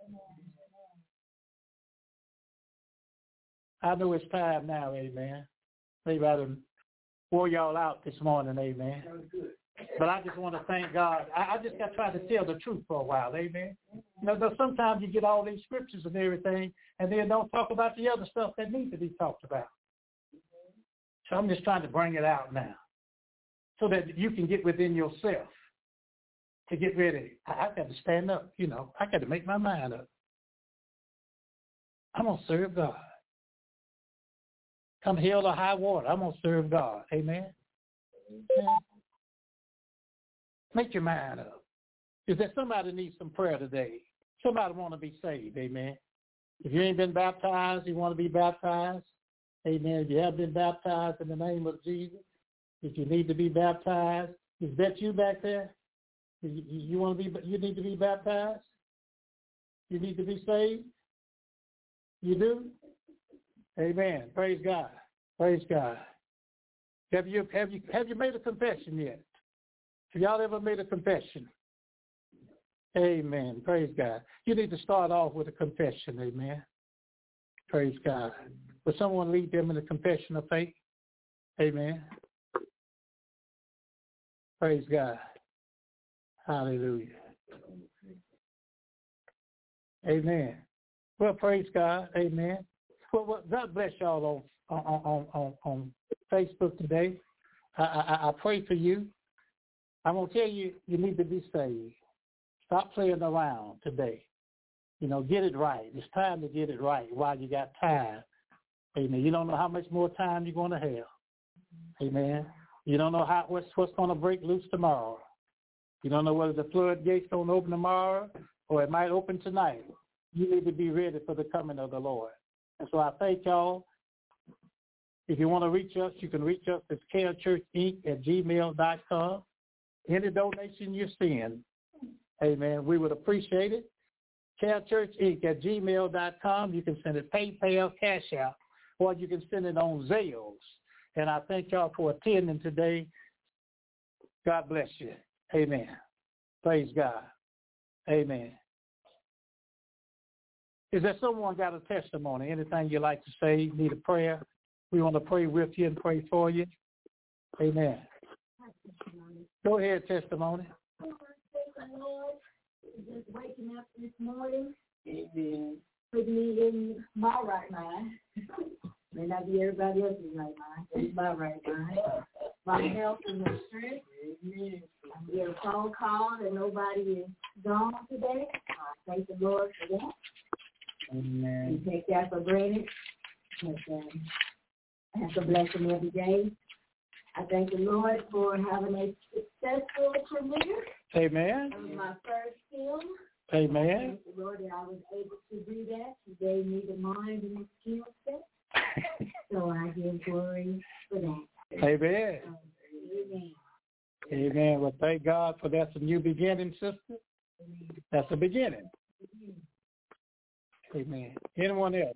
Speaker 2: I know it's time now, amen. Maybe I done wore y'all out this morning, amen. That was good. But I just want to thank God. I, I just got to try to tell the truth for a while, amen. You know, sometimes you get all these scriptures and everything, and then don't talk about the other stuff that needs to be talked about. So I'm just trying to bring it out now so that you can get within yourself to get ready. I, I've got to stand up, you know. I got to make my mind up. I'm going to serve God. Come hell or high water, I'm going to serve God, amen. Amen. Make your mind up. Is there somebody needs some prayer today? Somebody want to be saved, amen. If you ain't been baptized, you want to be baptized, amen. If you have been baptized in the name of Jesus, if you need to be baptized, is that you back there? You, you want to be? You need to be baptized? You need to be saved? You do? Amen. Praise God. Praise God. Have you have you have you made a confession yet? Have y'all ever made a confession? Amen. Praise God. You need to start off with a confession. Amen. Praise God. Will someone lead them in a confession of faith? Amen. Praise God. Hallelujah. Amen. Well, praise God. Amen. Well, well God bless y'all on on on on Facebook today. I, I, I pray for you. I'm gonna tell you, you need to be saved. Stop playing around today. You know, get it right. It's time to get it right while you got time. Amen. You don't know how much more time you're going to have. Amen. You don't know how what's what's going to break loose tomorrow. You don't know whether the floodgates going to open tomorrow or it might open tonight. You need to be ready for the coming of the Lord. And so I thank y'all. If you want to reach us, you can reach us at care church inc at gmail dot com. Any donation you send, amen, we would appreciate it. care church inc at gmail dot com. You can send it PayPal, Cash App, or you can send it on Zales. And I thank y'all for attending today. God bless you. Amen. Praise God. Amen. Is there someone got a testimony? Anything you'd like to say? Need a prayer? We want to pray with you and pray for you. Amen. Go ahead, testimony.
Speaker 5: Just waking up this morning. Amen. Put me in my right mind. May not be everybody else's right mind. It's my right mind. My health and my strength. Amen. I get a phone call that nobody is gone today. I thank the Lord for that.
Speaker 2: Amen.
Speaker 5: We take that for granted. And, um, I have to bless him every day. I thank the Lord for having a successful career.
Speaker 2: Amen.
Speaker 5: That was my first film.
Speaker 2: Amen.
Speaker 5: I thank the Lord that I was able to do that. He gave me the mind and the skill set. So I give glory for that.
Speaker 2: Amen.
Speaker 5: Um, amen.
Speaker 2: Amen. Well, thank God for that's a new beginning, sister.
Speaker 5: Amen.
Speaker 2: That's a beginning. Amen. Anyone else?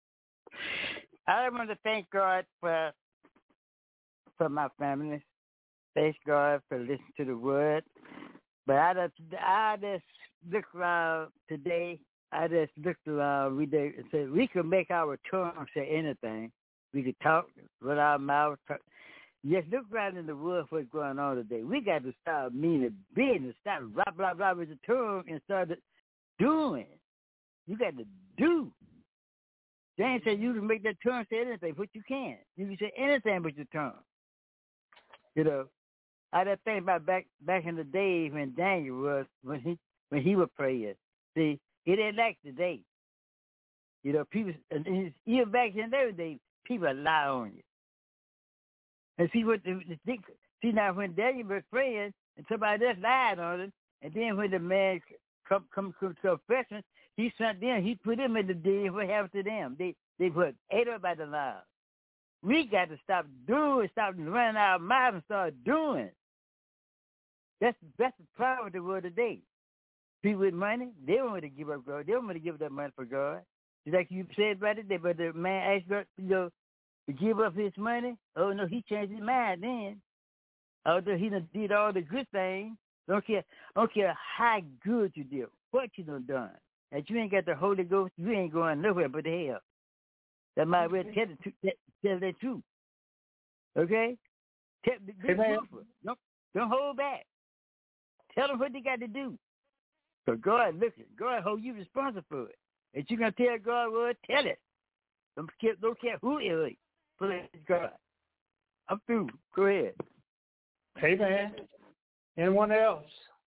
Speaker 6: I want to thank God for for my family. Thank God for listening to the word. But I just, I just looked around today. I just looked around. We did, and said we could make our tongue say anything. We could talk with our mouth. Talk. Just look around in the world what's going on today. We got to start meaning business. Stop blah, blah, blah with the tongue and start doing. You got to do. James said you can make that tongue say anything, but you can't. You can say anything but your tongue. You know, I just think about back back in the days when Daniel was, when he when he was praying. See, it ain't like today. You know, people, even back in those days, people lie on you. And see what the, the see now when Daniel was praying and somebody else lied on him, and then when the man come come to confession, he sent them, he put them in the den. What happened to them? They they put ate up by the lies. We got to stop doing, stop running our mouth and start doing. That's that's the problem with the world today. People with money, they don't want to give up God. They don't want to give that money for God. Just like you said about it, but the man asked God, you know, to give up his money. Oh no, he changed his mind then. Although he done did all the good things, don't care, don't care how good you did, what you done done. If you ain't got the Holy Ghost, you ain't going nowhere but to hell. That might well tell the tell the truth. Okay? Tell the good truth. Don't don't hold back. Tell them what they got to do. So God, listen, God hold you responsible for it. If you're gonna tell God what, tell it. Don't care, don't care who it is. Praise God. I'm through. Go ahead.
Speaker 2: Amen. Anyone else?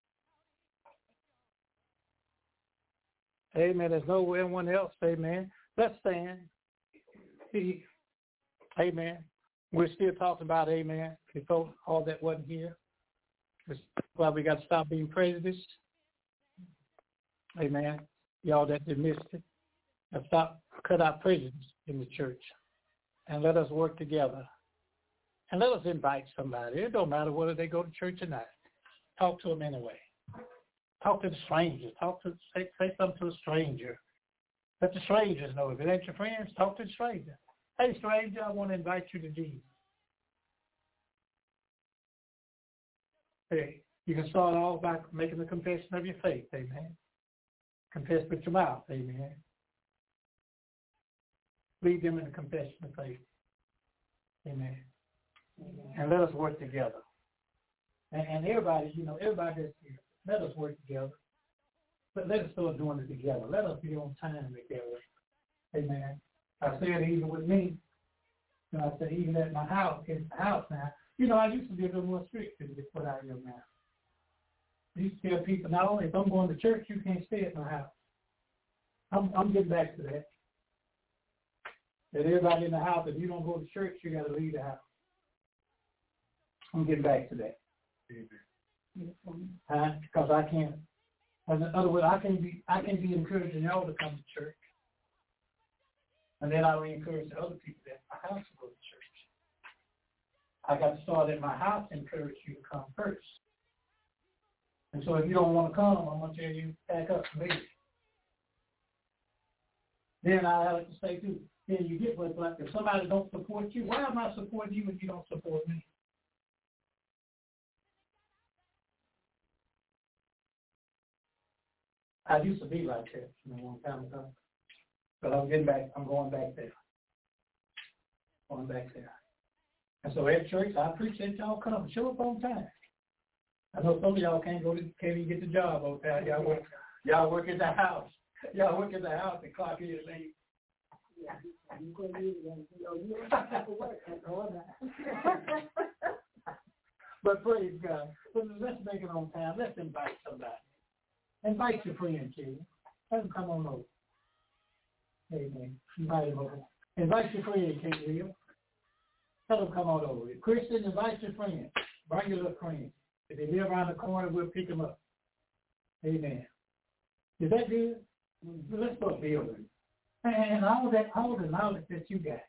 Speaker 2: Amen. There's no anyone else. Amen. Let's stand. Amen. We're still talking about amen before all that wasn't here. That's why we got to stop being prejudiced. Amen. Y'all that did missed it. And stop, cut out prejudice in the church. And let us work together. And let us invite somebody. It don't matter whether they go to church or not. Talk to them anyway. Talk to the strangers. Talk to say, say something to a stranger. Let the strangers know. If it ain't your friends, talk to the stranger. Hey, stranger, I want to invite you to Jesus. Hey, you can start off by making the confession of your faith. Amen. Confess with your mouth. Amen. Lead them in the confession of faith. Amen. Amen. And let us work together. And, and everybody, you know, everybody that's here, let us work together. But let us start doing it together. Let us be on time together. Amen. I said even with me, you know, I said even at my house, in the house now, you know, I used to be a little more strict to get put out of your mouth. I used to tell people, not only if I'm going to church, you can't stay at my house. I'm, I'm getting back to that. That everybody in the house, if you don't go to church, you got to leave the house. I'm getting back to that. Uh, because I can't. In other words, I can be I can be encouraging y'all to come to church, and then I will encourage the other people at my house to go to church. I got to start at my house and encourage you to come first. And so, if you don't want to come, I'm going to tell you back up and leave. Then I have to say too. Then you get what's like if somebody don't support you, why am I supporting you if you don't support me? I used to be like that, you know, one time ago. But I'm getting back, I'm going back there. Going back there. And so at church, I appreciate y'all coming. Show up on time. I know some of y'all can't go to, can't even get the job on time. Y'all work, y'all work at the house. Y'all work at the house and clock in late. Yeah. But praise God. But let's make it on time. Let's invite somebody. Invite your friend, too. Let them come on over. Amen. Invite them over. Invite your friend, Kate Real. Let them come on over. Christian, invite your friend. Bring your little friend. If they live around the corner, we'll pick them up. Amen. Is that good? Let's go building. And all that, all the knowledge that you got.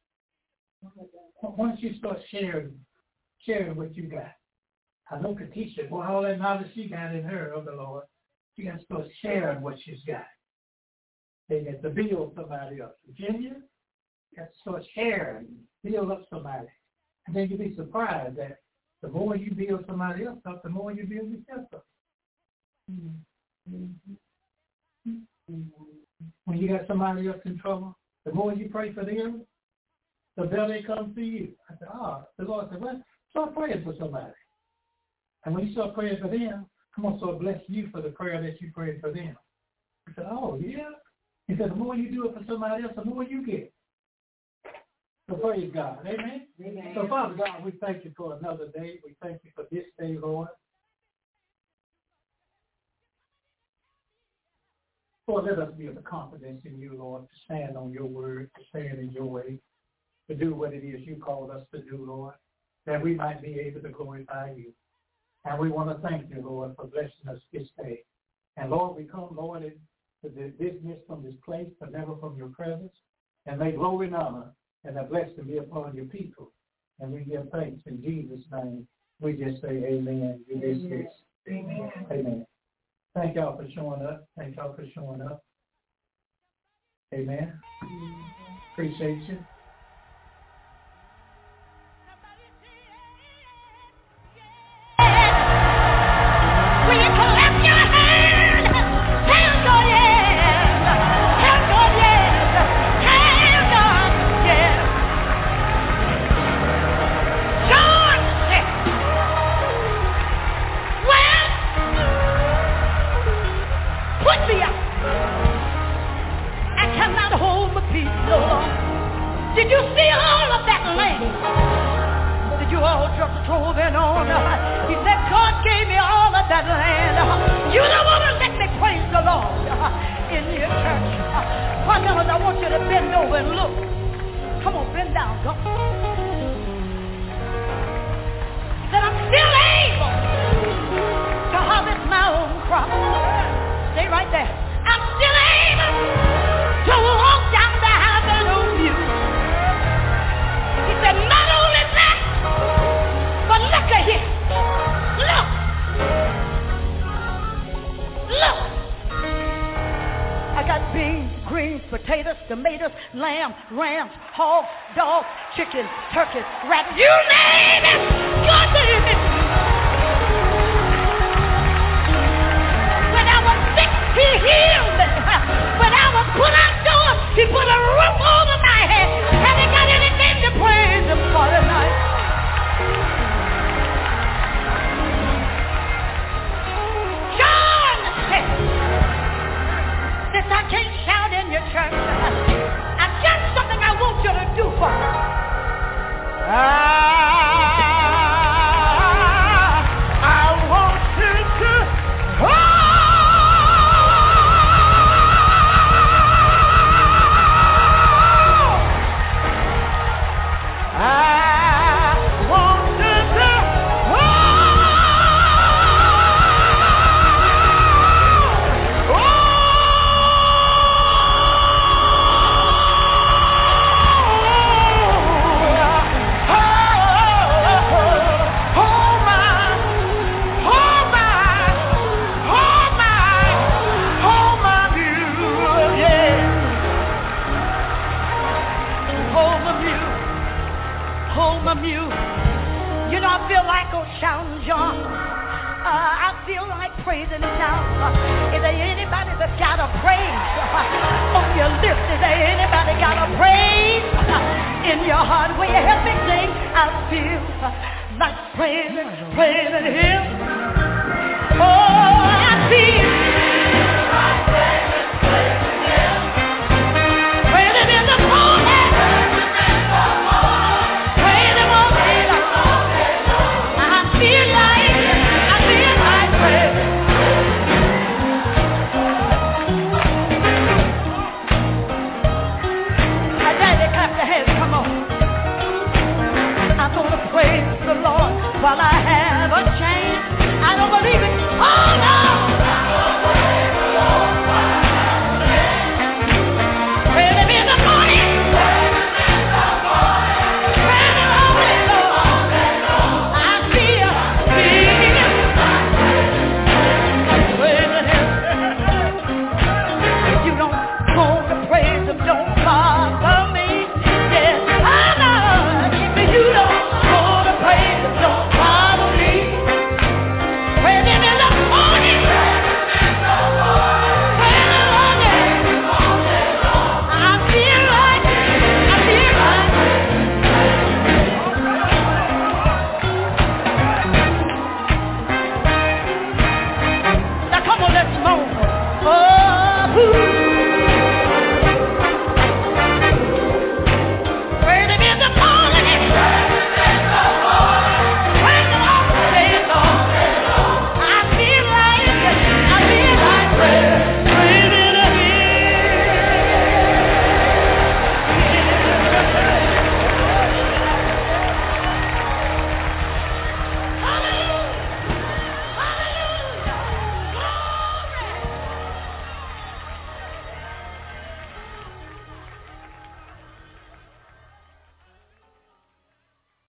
Speaker 2: Once you start sharing, sharing what you got. I know Katisha, boy, all that knowledge she got in her of the Lord. You got to start sharing what she's got. They got to build somebody up. Virginia, you got to start sharing, build up somebody. And then you'll be surprised that the more you build somebody else up, the more you build yourself up. Mm-hmm. When you got somebody else in trouble, the more you pray for them, the better they come to you. I said, oh, the Lord said, well, start praying for somebody. And when you start praying for them, I'm going to start bless you for the prayer that you prayed for them. I said, oh, yeah. He said, the more you do it for somebody else, the more you get. So praise God. Amen? Amen. So, Father God, we thank you for another day. We thank you for this day, Lord. Lord, let us be of the confidence in you, Lord, to stand on your word, to stand in your way, to do what it is you called us to do, Lord, that we might be able to glorify you. And we want to thank you, Lord, for blessing us this day. And, Lord, we come, Lord, to dismiss from this place, but never from your presence. And may glory and honor and a blessing be upon your people. And we give thanks in Jesus' name. We just say amen. We dismiss. Amen. Amen. Thank y'all for showing up. Thank y'all for showing up. Amen. Appreciate you.
Speaker 7: Did you see all of that land? Did you all just throw it on? He said, God gave me all of that land. You don't want to let me praise the Lord in your church. One minute, I want you to bend over and look. Come on, bend down. Go. He said, I'm still able to harvest my own crop. Stay right there. I'm still able to walk down the highway on you. He said, not only that, but look at here. Look. Look. I got beans, greens, potatoes, tomatoes, lamb, rams, hogs, dogs, chickens, turkeys, rabbits. You name it. God gave it. When I was sick, he healed me. When I was put outdoors, he put a roof over my head. Have you got anything to praise him for tonight? hold my mule. You know, I feel like old shouting John. Uh, I feel like praising him now. Uh, is there anybody that's got a praise uh, on your lips? Is there anybody got a praise uh, in your heart? Will you help me sing? I feel uh, like praising, praising him.